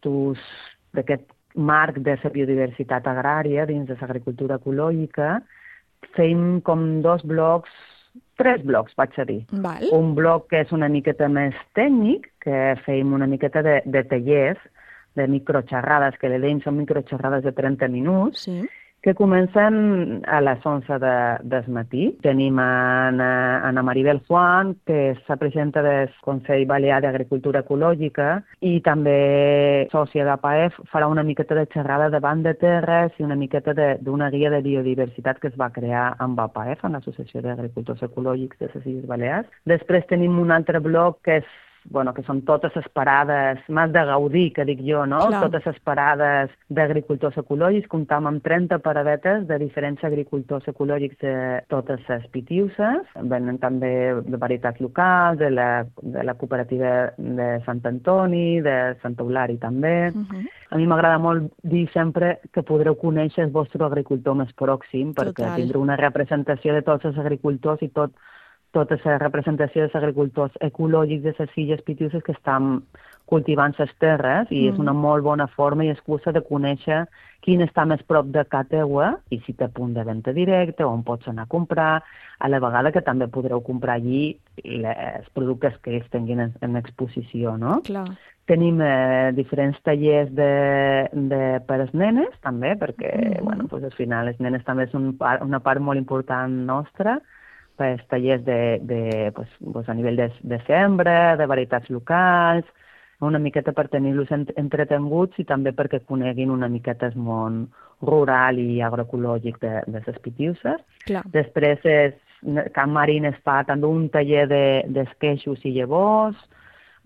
d'aquest marc de la biodiversitat agrària, dins de l'agricultura ecològica, fem com dos blocs, tres blocs, vaig a dir. Val. Un bloc que és una miqueta més tècnic, que fem una miqueta de, de tallers, de microxerrades, que le deim són microxerrades de trenta minuts, sí. que comencen a les onze de, del matí. Tenim Anna, Anna Maribel Juan, que és la presidenta del Consell Balear d'Agricultura Ecològica i també sòcia de P A E F, farà una miqueta de xerrada davant de terres i una miqueta d'una guia de biodiversitat que es va crear amb P A E F, amb l'Associació d'Agricultors Ecològics de les Illes Balears. Després tenim un altre bloc que és bueno, que són totes les parades, més de gaudir, que dic jo, no? Clar. Totes les parades d'agricultors ecològics, comptam amb trenta paradetes de diferents agricultors ecològics de totes les Pitiuses. Venen també de varietats locals, de la, de la cooperativa de Sant Antoni, de Sant Eulari també. Uh-huh. A mi m'agrada molt dir sempre que podreu conèixer el vostre agricultor més pròxim, perquè Total. tindreu una representació de tots els agricultors i tot tota la representació dels agricultors ecològics de les Illes Pitiuses que estan cultivant les terres i mm. és una molt bona forma i excusa de conèixer quin està més prop de casa teua i si té punt de venda directe, on pots anar a comprar, a la vegada que també podreu comprar allí els productes que ells tinguin en, en exposició, no? Clar. Tenim eh, diferents tallers de, de per les nenes, també, perquè mm-hmm. bueno, pues, al final les nenes també són part, una part molt important nostra, per tallers de, de, pues, pues a nivell de, de sembra, de varietats locals, una miqueta per tenir-los entretenguts i també perquè coneguin una miqueta el món rural i agroecològic de, de les Pitiuses. Clar. Després, és, Camp Marín es fa també un taller d'esqueixos de, i llavors.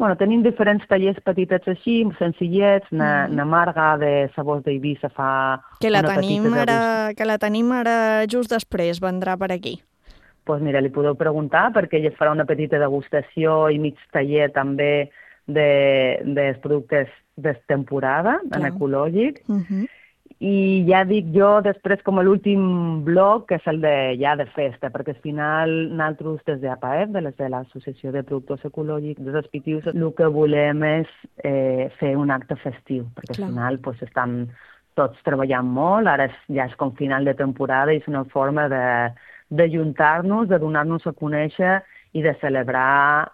Bueno, tenim diferents tallers petitets així, senzillets, na, mm. na Marga de Sabors d'Eivissa fa que la una tenim petita ara, degustació. que la tenim ara just després, vendrà per aquí. Doncs pues mira, li podeu preguntar perquè ella farà una petita degustació i mig taller també de, dels productes de temporada, en ecològic. Uh-huh. I ja dic jo després com a l'últim bloc, que és el de ja de festa, perquè al final nosaltres des d'A P A E F, des de l'Associació de Productors Ecològics dels Espitius, el que volem és eh, fer un acte festiu, perquè Clar. al final pues, estan tots treballant molt, ara és, ja és com final de temporada i és una forma de, de juntar-nos, de donar-nos a conèixer i de celebrar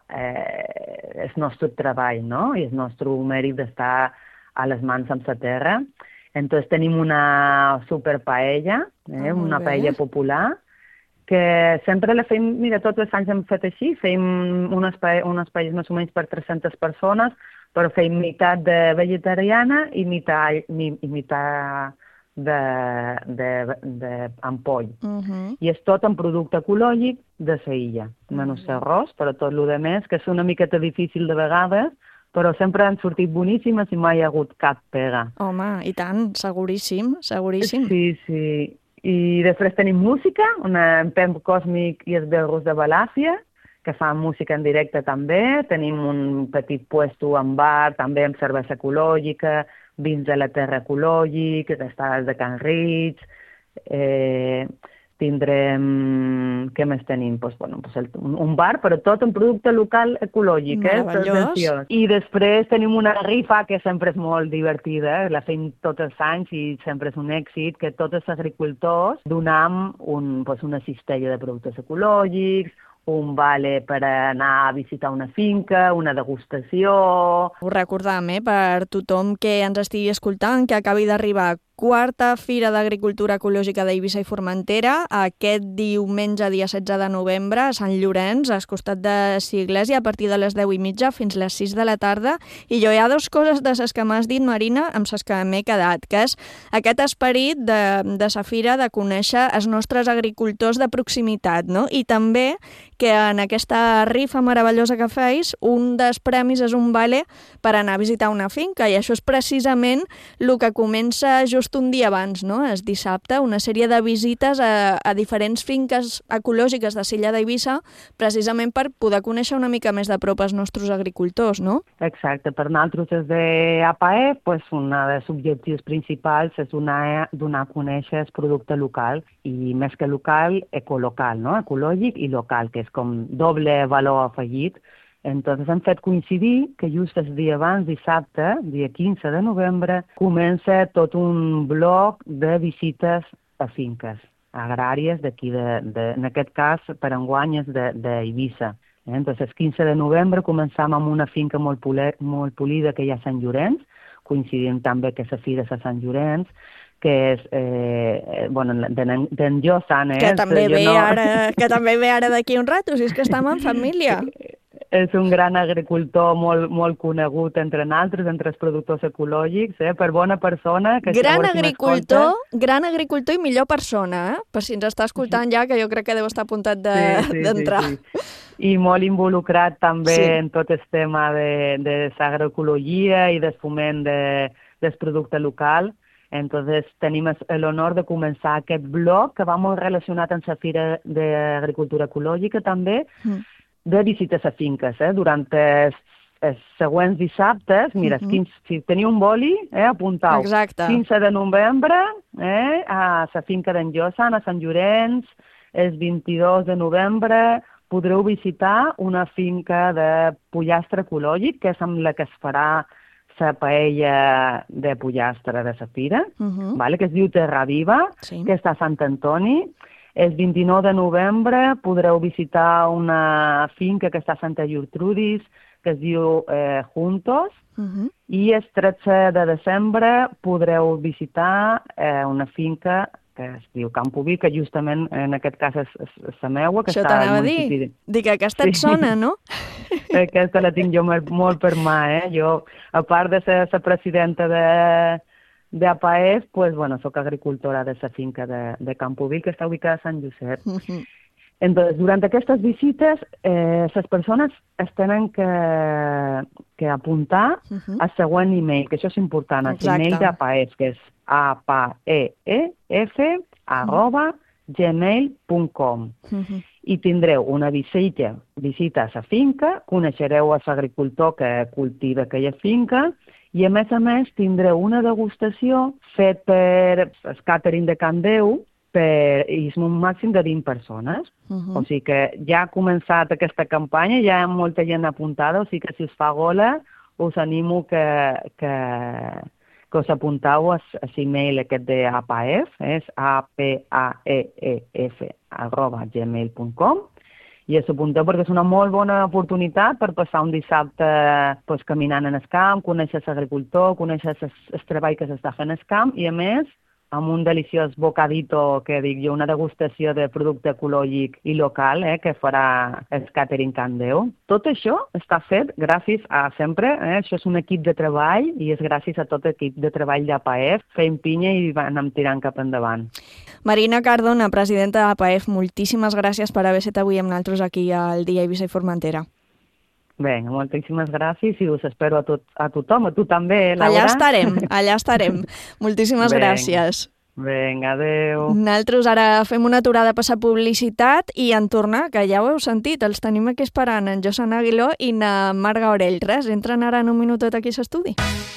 eh, el nostre treball, no? I el nostre mèrit d'estar a les mans amb la terra. Entonces tenim una super paella, eh, Ah, molt una bé. paella popular, que sempre la fem, mira, tots els anys hem fet així, fem unes, pae unes paelles més o menys per tres-centes persones, però fem meitat de vegetariana i meitat, mi, i meitat de, de, de ampoll. Uh-huh. I és tot en producte ecològic de la illa, menys l'arròs, però tot el que més, que és una miqueta difícil de vegades, però sempre han sortit boníssimes i mai hi ha hagut cap pega. Home, i tant, seguríssim, seguríssim. Sí, sí. I després tenim música, una en Pep Còsmic i els Belros de Balàfia, que fan música en directe també. Tenim un petit puesto en bar, també amb cervesa ecològica, vins de la terra ecològic, estades de Can Rich, eh, tindrem... Què més tenim? Pues, bueno, pues el, un, un bar, però tot en producte local ecològic. Meravellós. Eh? I després tenim una rifa que sempre és molt divertida, eh? La fem tots els anys i sempre és un èxit, que tots els agricultors donem un, pues, una cistella de productes ecològics, un vale per anar a visitar una finca, una degustació... Ho recordam, eh, per tothom que ens estigui escoltant, que acabi d'arribar quarta Fira d'Agricultura Ecològica d'Eivissa i Formentera, aquest diumenge, dia setze de novembre, a Sant Llorenç, al costat de Siglésia, a partir de les deu i mitja fins les sis de la tarda. I jo hi ha dues coses de les que m'has dit, Marina, amb les que m'he quedat, que és aquest esperit de, de sa fira de conèixer els nostres agricultors de proximitat, no? I també que en aquesta rifa meravellosa que feis, un dels premis és un vale per anar a visitar una finca, i això és precisament el que comença just un dia abans, no? És dissabte, una sèrie de visites a, a diferents finques ecològiques de l'illa d'Eivissa, precisament per poder conèixer una mica més de prop els nostres agricultors, no? Exacte. Per nosaltres des d'A P A E F, pues, un dels objectius principals és donar, donar a conèixer el producte local, i més que local, ecolocal, no? Ecològic i local, que és com doble valor afegit. Entonces hem fet coincidir que just el dia abans, dissabte, dia quinze de novembre, comença tot un bloc de visites a finques agràries d'aquí, de, de, en aquest cas, per enguany és d'Eivissa. Eh? Entonces, el quinze de novembre començam amb una finca molt, pole, molt polida que hi ha a Sant Llorenç, coincidint també que la fira és a Sant Llorenç, que és, eh, bueno, d'en Josan, eh? Que també ve no... ara, que també ve ara d'aquí un rato, si és que estem en família. És un gran agricultor molt, molt conegut entre nosaltres, entre els productors ecològics, eh? Per bona persona. Que Gran si agricultor, gran agricultor i millor persona, eh? Per si ens està escoltant ja, que jo crec que deu estar a puntat d'entrar. Sí, sí, sí, sí. I molt involucrat també sí. en tot el tema de, de l'agroecologia i del foment de, del producte local. Entonces tenim l'honor de començar aquest bloc que va molt relacionat amb la Fira d'Agricultura Ecològica també, mm. de visites a finques, eh? Durant els, els següents dissabtes, mira, uh-huh. quinze, si teniu un boli, eh, apuntau. Exacte. quinze de novembre, eh, a la finca d'en Josan, a Sant Llorenç, el vint-i-dos de novembre podreu visitar una finca de pollastre ecològic, que és amb la que es farà la paella de pollastre de la fira, uh-huh. vale? Que es diu Terra Viva, sí. que està a Sant Antoni. El vint-i-nou de novembre podreu visitar una finca que està a Santa Gertrudis, que es diu eh, Juntos, uh-huh. i el tretze de desembre podreu visitar eh, una finca que es diu Campoví, que justament en aquest cas és, és, és la meua, que Això està t'anava al a dir. municipi. Dic que aquesta et sona, no? Aquesta la tinc jo molt per mà, eh? Jo, a part de ser la presidenta de... d'A P A E F, pues, bueno, soc agricultora de la finca de, de Campoví, que està ubicada a Sant Josep. Uh-huh. Entonces, durant aquestes visites, eh, les persones es tenen que, que apuntar uh -huh. al següent e-mail, que això és important, el e-mail d'A P A E F, que és a p a e e f arroba gmail punt com. Uh -huh. I tindreu una visita, visita a la finca, coneixereu a l'agricultor que cultiva aquella finca i, a més a més, tindreu una degustació fet per el càtering de Can Déu per un màxim de vint persones. Uh-huh. O sigui que ja ha començat aquesta campanya, ja hi ha molta gent apuntada, o sigui que si us fa gola us animo que, que, que us apuntau a l'email aquest de A P A E F, és a p a e e f arroba gmail punt com, i us apunteu perquè és una molt bona oportunitat per passar un dissabte pues, caminant en el camp, conèixer l'agricultor, conèixer el treball que s'està fent al camp i, a més, amb un deliciós bocadito, que dic jo, una degustació de producte ecològic i local, eh, que farà el Catering Can Déu. Tot això està fet gràcies a sempre, eh, això és un equip de treball i és gràcies a tot l'equip de treball d'A P A E F, fent pinya i anem tirant cap endavant. Marina Cardona, presidenta d'A P A E F, moltíssimes gràcies per haver estat avui amb nosaltres aquí al Dia Eivissa i Formentera. Vinga, moltíssimes gràcies i us espero a, tot, a tothom, a tu també, Laura. Allà estarem, allà estarem. Moltíssimes Venga. gràcies. Vinga, adeu. Nosaltres ara fem una aturada a passar publicitat i en tornar, que ja ho heu sentit, els tenim aquí esperant en Josan Aguiló i na Marga Orell. Res, entren ara en un minutet aquí a l'estudi.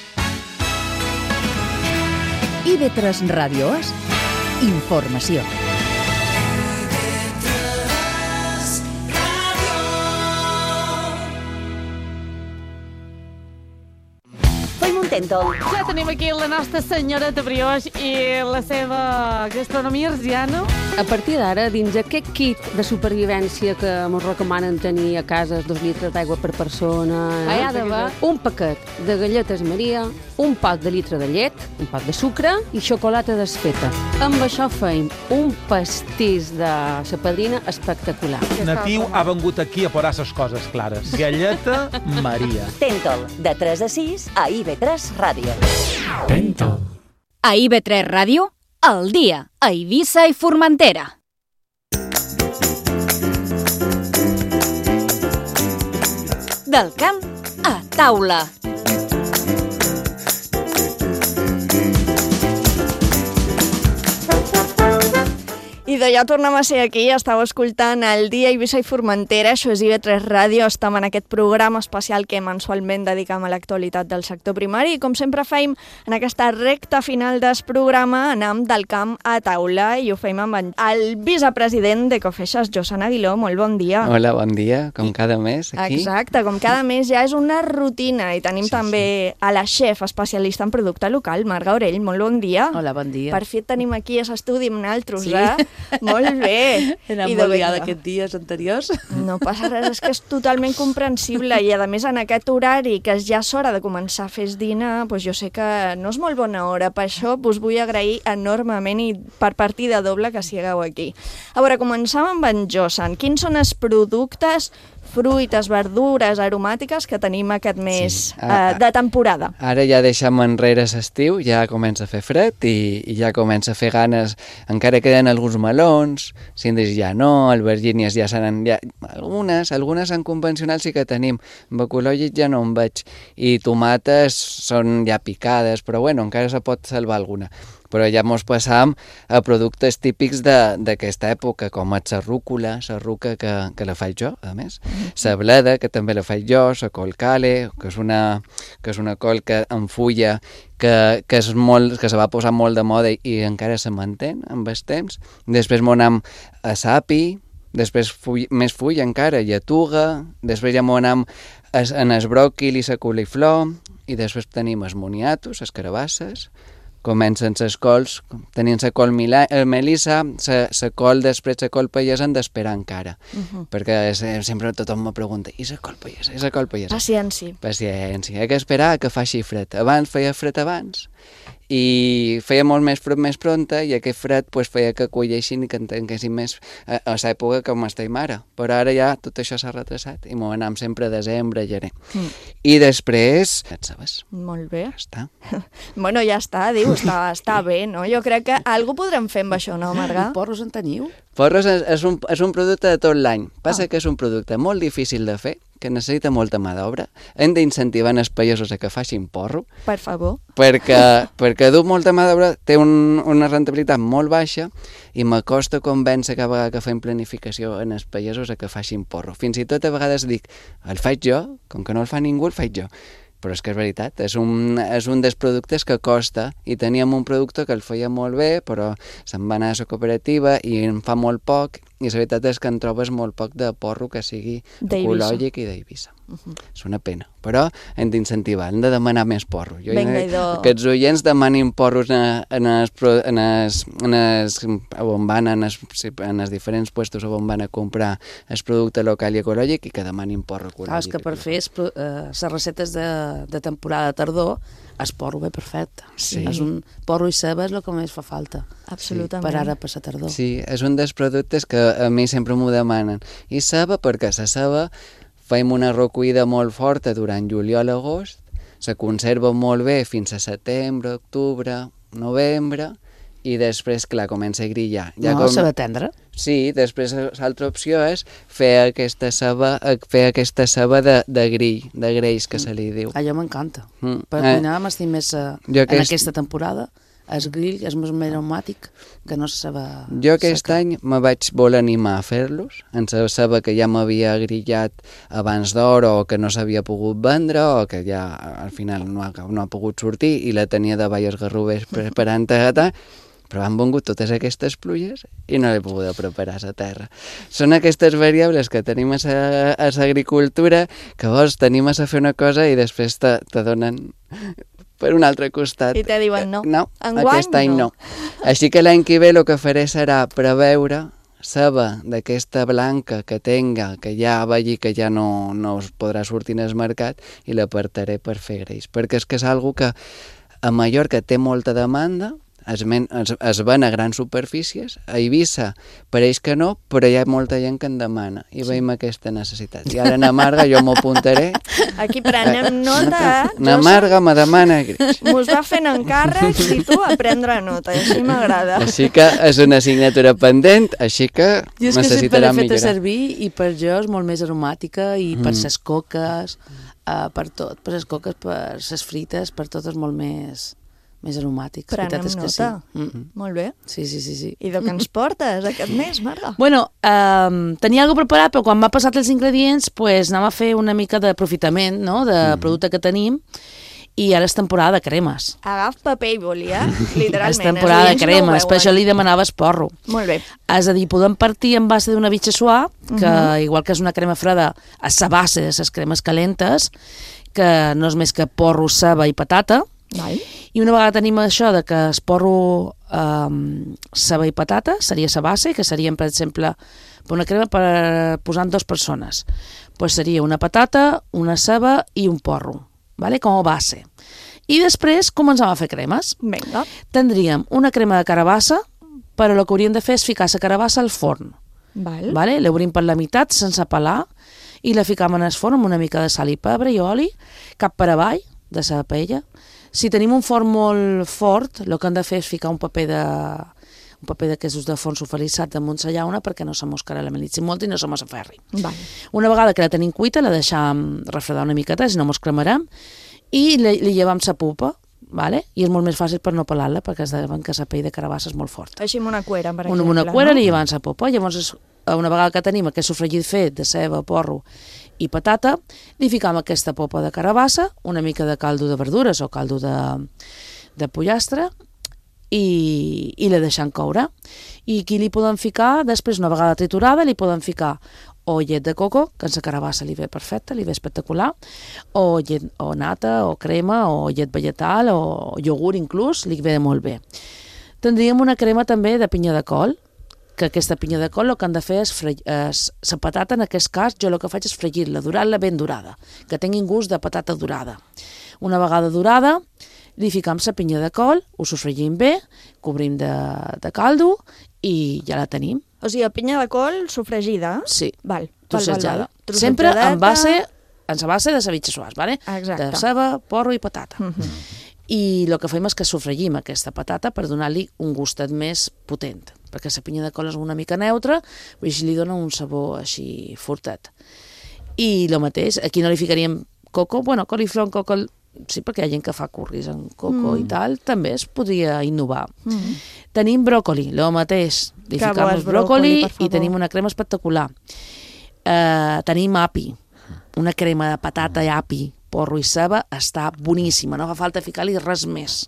I V tres Ràdio És informació. Tentol. Ja tenim aquí la nostra senyoreta Brioix i la seva gastronomia arsiana. A partir d'ara, dins aquest kit de supervivència que ens recomanen tenir a casa, dos litres d'aigua per persona, hi ha d'haver un paquet de galletes Maria, un pot de litre de llet, un pot de sucre i xocolata desfeta. Amb això feim un pastís de sa padrina espectacular. Natiu ha vengut aquí a posar les coses clares. Galleta Maria. Tentol, de tres a sis a I V tres Ràdio. Tentol. A I V tres Ràdio, al dia, a Eivissa i Formentera. Del camp a taula. I de ja tornem a ser aquí, estàu escoltant el Dia Eivissa i Formentera, això és I V tres Ràdio, estem en aquest programa especial que mensualment dedicam a l'actualitat del sector primari i com sempre feim en aquesta recta final del programa anem del camp a taula i ho feim amb el vicepresident de Cofeixes, Josan Aguiló. Molt bon dia. Hola, bon dia, com cada mes aquí. Exacte, com cada mes ja és una rutina i tenim sí, també sí. a la xef especialista en producte local, Marga Orell. Molt bon dia. Hola, bon dia. Per fi et tenim aquí a l'estudi amb nosaltres, sí. eh? Molt bé. He anat molt liada aquests dies anteriors. No passa res, és que és totalment comprensible i a més en aquest horari que ja és hora de començar a fer el dinar, doncs jo sé que no és molt bona hora, per això us vull agrair enormement i per partida doble que sigueu aquí. A veure, començam amb en Josan. Quins són els productes, fruites, verdures, aromàtiques que tenim aquest mes sí. ah, eh, de temporada? Ara ja deixem enrere l'estiu, ja comença a fer fred i, i ja comença a fer ganes, encara queden alguns melons, cindris ja no, albergínies ja seran, ja, algunes, algunes en convencional sí que tenim, en ecològic ja no en veig, i tomates són ja picades, però bueno, encara se pot salvar alguna. Però ja mos passam a productes típics d'aquesta època, com la rúcula, la ruca que, que la faig jo, a més, la bleda, que també la faig jo, la col cale, que és una, que és una col que en fulla, que, que, és molt, que se va posar molt de moda i, i encara se manté amb el temps. Després m'ho anem a sapi, després full, més full encara, lletuga, després ja m'ho anem en el bròquil i la coliflor, i després tenim els moniatos, les carabasses, comencen les cols, tenint la col melissa, la col després la col pallesa han d'esperar encara, uh-huh. perquè sempre tothom me pregunta, i la col pallesa, i la col pallesa? Paciència. Paciència, hi ha que esperar que faci fred. Abans feia fred abans, i feia molt més fred més pronta, i aquest fred pues, feia que colleixin i que entenguessin més a, a l'època com estem ara. Però ara ja tot això s'ha retrasat i m'ho anem sempre a desembre, gener. Mm. I després, et sabes? Molt bé. Ja està. Bueno, ja està, diu, està, està bé, no? Jo crec que algú podrem fer amb això, no, Marga? I porros en teniu? Porros és, és, un, és un producte de tot l'any. Passa oh. que és un producte molt difícil de fer, que necessita molta mà d'obra. Hem d'incentivar els països a que facin porro. Per favor. Perquè, perquè dur molta mà d'obra té un, una rentabilitat molt baixa i m'acosta convèncer cada vegada que fem planificació en els països a que facin porro. Fins i tot a vegades dic, el faig jo, com que no el fa ningú, el faig jo. Però és que és veritat, és un, és un dels productes que costa i teníem un producte que el feia molt bé, però se'n va anar a la cooperativa i en fa molt poc i la veritat és que en trobes molt poc de porro que sigui ecològic i d'Eivissa. Uh-huh. És una pena, però hem d'incentivar, hem de demanar més porro. Jo Venga, que els oients demanin porros en, en, els, en, els, en, els, on van, en, els, en els diferents puestos on van a comprar el producte local i ecològic i que demanin porro ecològic. Clar, és que per fer les uh, recetes de, de temporada de tardor el porro ve perfecte. Sí. És un porro i ceba és el que més fa falta. Absolutament. Per ara per la tardor. Sí, és un dels productes que a mi sempre m'ho demanen. I ceba perquè la ceba fem una recollida molt forta durant juliol i agost, se conserva molt bé fins a setembre, octubre, novembre, i després, clar, comença a grillar. Ja no, com... ceba tendra? Sí, després l'altra opció és fer aquesta ceba, fer aquesta ceba de, de grill, de greix, que mm. se li diu. Allò m'encanta. Mm. Per eh. cuinar m'estic més uh, aquest... en aquesta temporada. El grill és més aromàtic que no se ceba Jo aquest seca. any me vaig voler animar a fer-los, en la ceba que ja m'havia grillat abans d'hora o que no s'havia pogut vendre o que ja al final no ha, no ha pogut sortir i la tenia de balles garrovers preparant a gata, però han vengut totes aquestes pluges i no l'he pogut preparar a la terra. Són aquestes variables que tenim a l'agricultura que vols, tenim a fer una cosa i després te, te donen per un altre costat. I te diuen no. No, Enguany, aquest any no. no. Així que l'any que ve el que faré serà preveure ceba d'aquesta blanca que tenga, que ja vegi que ja no, no es podrà sortir al mercat i l'apartaré per fer greix. Perquè és que és algo que a Mallorca té molta demanda, es, men, es, es ven a grans superfícies, a Eivissa pareix que no, però hi ha molta gent que en demana i sí. veiem aquesta necessitat. I ara na Marga jo m'ho apuntaré. Aquí prenem nota. Na Marga me demana greix. Mos va fent encàrrecs i tu a prendre nota, i així m'agrada. Així que és una assignatura pendent, així que necessitarà millorar. Jo és que sempre l'he fet a servir i per jo és molt més aromàtica i per ses mm. coques, uh, per tot, per les coques, per les frites, per tot és molt més... més aromàtic. Prenem és que nota. Sí. Mm. Molt bé. Sí, sí, sí, sí. I de què ens portes aquest mes, Marga? Bueno, um, tenia alguna preparat, però quan m'ha passat els ingredients, pues, anàvem a fer una mica d'aprofitament, no?, de mm. producte que tenim, i ara és temporada de cremes. Agaf paper i boli, eh? Literalment. És temporada de cremes, no per això li demanaves porro. Molt bé. És a dir, podem partir en base d'una bitxa suà, que uh -huh. igual que és una crema freda, és la base de les cremes calentes, que no és més que porro, ceba i patata. Val. I una vegada tenim això de que es porro um, ceba i patata, seria la base, que serien, per exemple, una crema per posar dues persones. Pues seria una patata, una ceba i un porro, ¿vale? Com a base. I després començam a fer cremes. Vinga. Tindríem una crema de carabassa, però el que hauríem de fer és ficar la carabassa al forn. Val. ¿Vale? L'obrim per la meitat sense pelar i la ficam en el forn amb una mica de sal i pebre i oli, cap per avall de la paella. Si tenim un forn molt fort, el que hem de fer és ficar un paper de un paper d'aquests de forn sulfuritzat damunt la llauna perquè no se mos caramel·litzi molt i no se mos aferri. Vale. Una vegada que la tenim cuita, la deixam refredar una miqueta, si no mos cremarem, i li, li llevam la pupa, vale? I és molt més fàcil per no pelar-la perquè es deuen que la pell de carabassa és molt forta. Així amb una cuera, per una, exemple. Una cuera no? li llevam la pupa, llavors una vegada que tenim aquest sofregit fet de ceba, porro i patata, li ficam aquesta popa de carabassa, una mica de caldo de verdures o caldo de, de pollastre i, i la deixem coure. I aquí li podem ficar, després una vegada triturada, li podem ficar o llet de coco, que en la carabassa li ve perfecta, li ve espectacular, o, llet, o nata, o crema, o llet vegetal, o iogurt inclús, li ve molt bé. Tindríem una crema també de pinya de col, que aquesta pinya de col el que han de fer és, fre... és la patata, en aquest cas, jo el que faig és fregir-la, dorar-la ben dorada, que tinguin gust de patata dorada. Una vegada dorada, li ficam la pinya de col, ho sofregim bé, cobrim de, de caldo i ja la tenim. O sigui, pinya de col sofregida? Sí, val, trossejada. Sempre en base, en la base de ceviche suàs, ¿vale? Exacte. De ceba, porro i patata. Uh -huh. I el que fem és que sofregim aquesta patata per donar-li un gustet més potent. perquè la pinya de col és una mica neutra, i així li dona un sabor així fortet. I el mateix, aquí no li ficaríem coco, bueno, coliflor amb coco, sí, perquè hi ha gent que fa curris amb coco mm. i tal, també es podria innovar. Mm. Tenim bròcoli, el mateix, li que ficam el bròcoli, bròcoli i tenim una crema espectacular. Uh, tenim api, una crema de patata i api, porro i ceba, està boníssima, no fa falta ficar-li res més.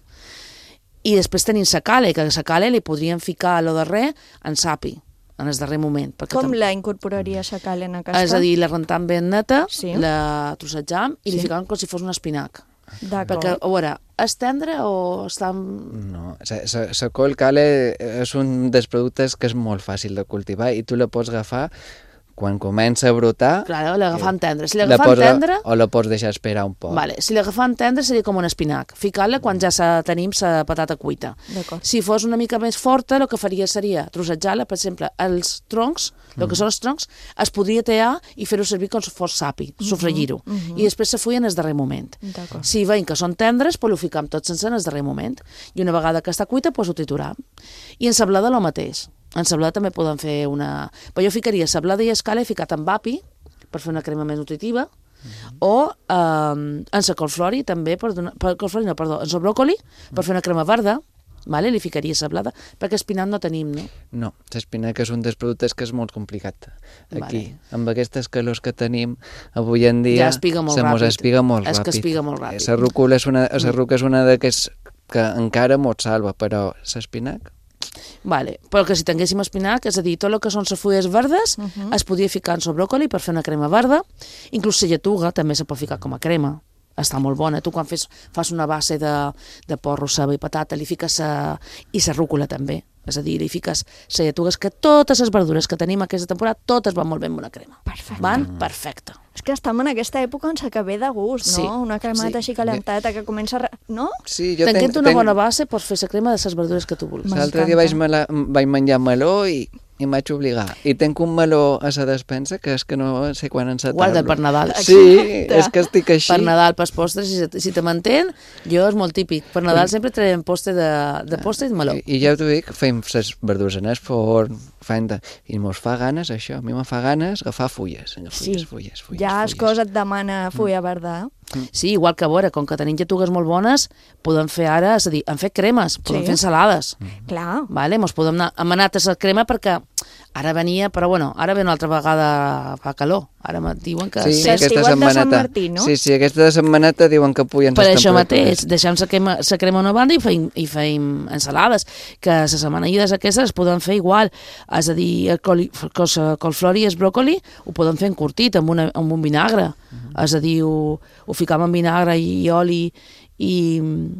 I després tenim sacale, que a sacale li podríem ficar lo darrer en sapi, en el darrer moment. Com tam... la incorporaria sacale en aquesta? És a dir, la rentam ben neta, sí. la trossejam i sí. li ficam com si fos un espinac. Perquè, a veure, és tendre o està... No, la col cale és un dels productes que és molt fàcil de cultivar i tu la pots agafar quan comença a brotar... Claro, l'agafant tendre. Si l'agafant tendre... O la pots deixar esperar un poc. Vale. Si l'agafant tendre seria com un espinac. Ficar-la quan ja tenim la patata cuita. Si fos una mica més forta, el que faria seria trossejar-la, per exemple, els troncs, el que mm. són els troncs, es podria tear i fer-ho servir com si fos sapi, mm -hmm. sofregir-ho. Mm -hmm. I després se fulla en el darrer moment. Si veiem que són tendres, pues, ho ficam tot sense en el darrer moment. I una vegada que està cuita, pues, ho trituram. I en sablada el mateix. En sablada també podem fer una... Però jo ficaria sablada i escala ficat amb api per fer una crema més nutritiva mm-hmm. o eh, en la colflori també, per donar... per colflori no, perdó, en el bròcoli per fer una crema verda, vale? Li ficaria sablada, perquè espinac no tenim, no? No, l'espinac és un dels productes que és molt complicat aquí. Vale. Amb aquestes calors que tenim avui en dia... Ja espiga molt ràpid. Espiga molt és ràpid. que espiga molt ràpid. La rúcula és una, la rúcula és una d'aquestes que encara mos salva, però l'espinac... Vale, però que si tinguéssim espinac, és a dir, tot el que són les fulles verdes, uh -huh. es podria ficar en el bròcoli per fer una crema verda, inclús la lletuga també se pot ficar com a crema, està molt bona. Tu quan fes, fas una base de, de porro, ceba i patata, li fiques a, i la rúcula també, és a dir, li fiques la lletuga, és que totes les verdures que tenim aquesta temporada, totes van molt bé amb una crema. Perfecte. Van perfecte. És que estem en aquesta època on s'acaba de gust, no? Sí, una cremata sí. així calenteta que comença a... No? Sí, jo Tenint tenc, una tenc... bona base pots fer la crema de les verdures que tu vulguis. L'altre dia vaig, mala, vaig menjar meló i, i m'haig obligat. I tenc un meló a la despensa que és que no sé quan encetar-lo. Guarda per Nadal. Sí, és que estic així. Per Nadal, pels postres, si, si te mantén, jo és molt típic. Per Nadal sempre traiem postre de, de postre i meló. I, i ja t'ho dic, fem les verdures en el forn, de... i mos fa ganes això, a mi me fa ganes agafar fulles, fulles, sí. fulles, fulles. Ja es cosa et demana fulla verda. Sí, igual que a veure, com que tenim lletugues molt bones, podem fer ara, és a dir, hem fet cremes, podem sí. fer ensalades. Mm. Clar. Vale? Mos podem anar, hem anat a la crema perquè ara venia, però bueno, ara ve una altra vegada fa calor. Ara me diuen que... Sí, aquesta setmaneta. Martí, no? Sí, sí, aquesta setmaneta diuen que pugen per això mateix, deixem la crema, la crema a una banda i feim, i feim ensalades, que les setmaneïdes aquestes es poden fer igual, és a dir, el col, el colflor i el bròcoli ho poden fer encurtit amb, una, amb un vinagre, uh-huh. és a dir, ho, ho ficam en vinagre i oli i...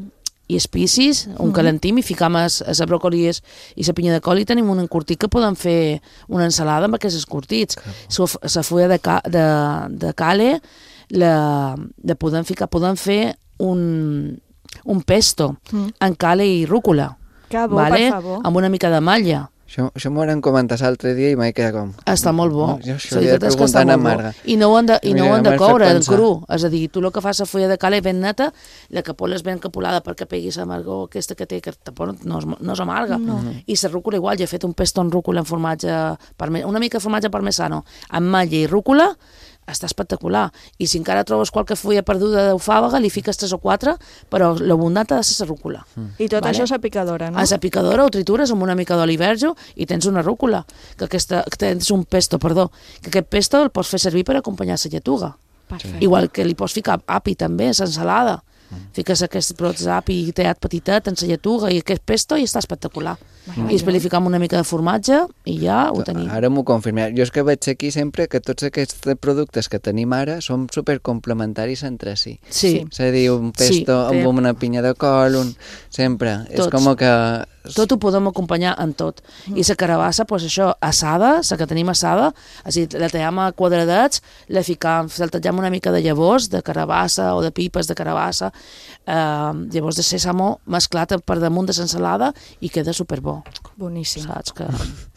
i espicis, un calentim, i ficam el bròcoli i la pinya de col i tenim un encurtit que podem fer una ensalada amb aquests encurtits. La fulla de, ca, de, de cale la, la podem ficar, podem fer un, un pesto mm. en cale i rúcula. Que bo, vale? Per favor. Amb una mica de malla. Això, això m'ho van comentar l'altre dia i m'he quedat com... Està molt bo. No, jo això li he preguntat a Marga. I no ho han de, i no ho han de coure, el cru. És a dir, tu el que fas la fulla de cale ben neta, la capola és ben capulada perquè pegui l'amargor aquesta que té, que tampoc no és, no és amarga. No. I la rúcula igual, jo he fet un pesto en rúcula en formatge, parme, una mica de formatge parmesano, amb malla i rúcula, està espectacular. I si encara trobes qualque fulla perduda d'eufàbaga, li fiques tres o quatre, però l'abundant ha de ser la rúcula. Mm. I tot vale? Això és a picadora, no? A la picadora ho tritures amb una mica d'oli verge i tens una rúcula, que, aquesta, que tens un pesto, perdó, que aquest pesto el pots fer servir per acompanyar la lletuga. Perfecte. Igual que li pots ficar api també, l'ensalada. Mm. Fiques aquests brots d'api teat petitet en la lletuga i aquest pesto i està espectacular. Mm. I després li ficam una mica de formatge i ja ho tenim. Ara m'ho confirmem. Jo és que veig aquí sempre que tots aquests productes que tenim ara són supercomplementaris entre si. Sí. És a dir, un pesto sí, amb una pinya de col, un... sempre. Tots. És com que... Tot ho podem acompanyar en tot. Mm. I la carabassa, doncs això, assada, la que tenim assada, és a dir, la tallem a quadradets, la ficam, saltatgem una mica de llavors de carabassa o de pipes de carabassa, eh, llavors de sèsamo mesclat per damunt de l'ensalada i queda superbo. Boníssim. Saps que...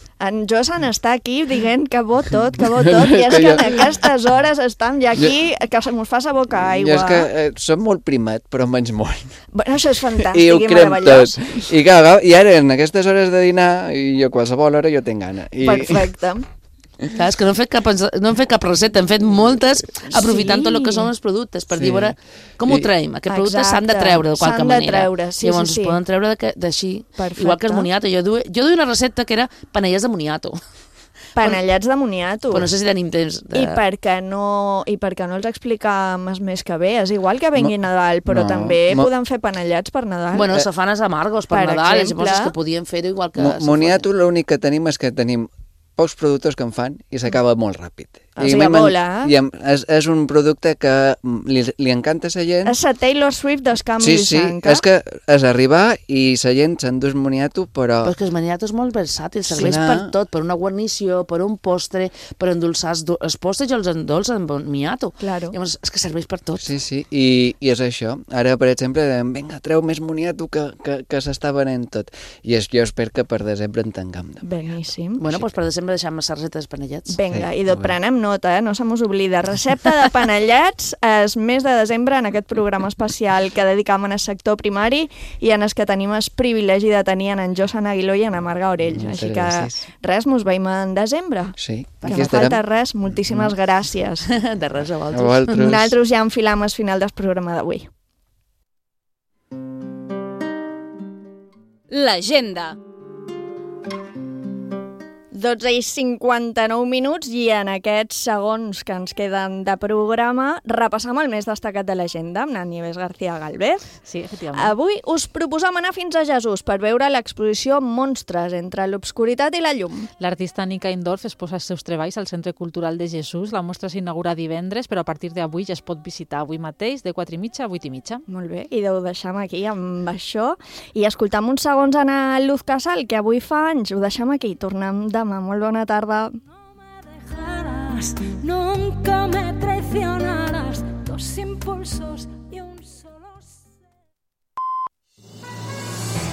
En Josan està aquí dient que bo tot, que bo tot, i és que en aquestes hores estem ja aquí, que se mos fa la boca aigua. Jo és que eh, som molt primat, però menys molt. Bueno, això és fantàstic i, i, i meravellós. Tot. I clar, hi ha ara, en aquestes hores de dinar, i a qualsevol hora jo tinc gana. I... Perfecte. Clar, és que no hem fet cap, no hem fet cap recepta, hem fet moltes aprofitant sí. tot el que són els productes per sí. dir, veure, com ho traiem? Aquests productes s'han de treure de qualque manera. S'han de treure, sí, Llavors, sí, sí. Llavors es poden treure d'així. Igual que el moniato. Jo duia, jo duia una recepta que era panellets de moniato. Panellets de moniato. Però no sé si tenim temps. De... I per què no, i per què no els explicam més que bé? És igual que vengui no, Nadal, però no, també mo... podem fer panellets per Nadal. Bueno, safanes amargos per, per Nadal, exemple, llavors és que podíem fer-ho igual que... Mo moniato l'únic que tenim és que tenim pocs productors que en fan i s'acaba molt ràpid. O sigui, bola, eh? I és, és un producte que li, li encanta a la gent. És la Taylor Swift dels canvis sí, sí, Sanca. És que és arribar i la gent s'endús moniato, però... Però és que el moniato és molt versàtil, serveix sí. per tot, per una guarnició, per un postre, per endolçar els postres i els endolços amb moniato. Claro. Llavors, és que serveix per tot. Sí, sí, I, i és això. Ara, per exemple, vinga, treu més moniato que, que, que s'està venent tot. I és, jo espero que per desembre en tinguem. Beníssim. Bueno, doncs per desembre deixem la recepta dels panellets. Vinga, sí, i doncs prenem nota, eh? No se mos oblida. Recepta de panellets el mes de desembre en aquest programa especial que dedicam al sector primari i en el que tenim el privilegi de tenir en Josan Aguiló i en Marga Orell. Moltes Així que gràcies. Res, mos veiem en desembre. Sí, que no estarem. Falta res, moltíssimes mm. gràcies. De res a vosaltres. A vosaltres. Nosaltres ja enfilam al final del programa d'avui. L'agenda. dotze i cinquanta-nou minuts i en aquests segons que ens queden de programa repassam el més destacat de l'agenda amb la Nieves García Galvez. Sí, efectivament. Avui us proposam anar fins a Jesús per veure l'exposició Monstres entre l'obscuritat i la llum. L'artista Nika Indorf exposa els seus treballs al Centre Cultural de Jesús. La mostra s'inaugura divendres, però a partir d'avui ja es pot visitar avui mateix de quatre i mitja a vuit i mitja. Molt bé, i ho deixam aquí amb això i escoltam uns segons a Luz Casal, que avui fa anys. Ho deixam aquí, tornem demà. Molt bona tarda. No me dejarás, nunca me traicionarás, dos impulsos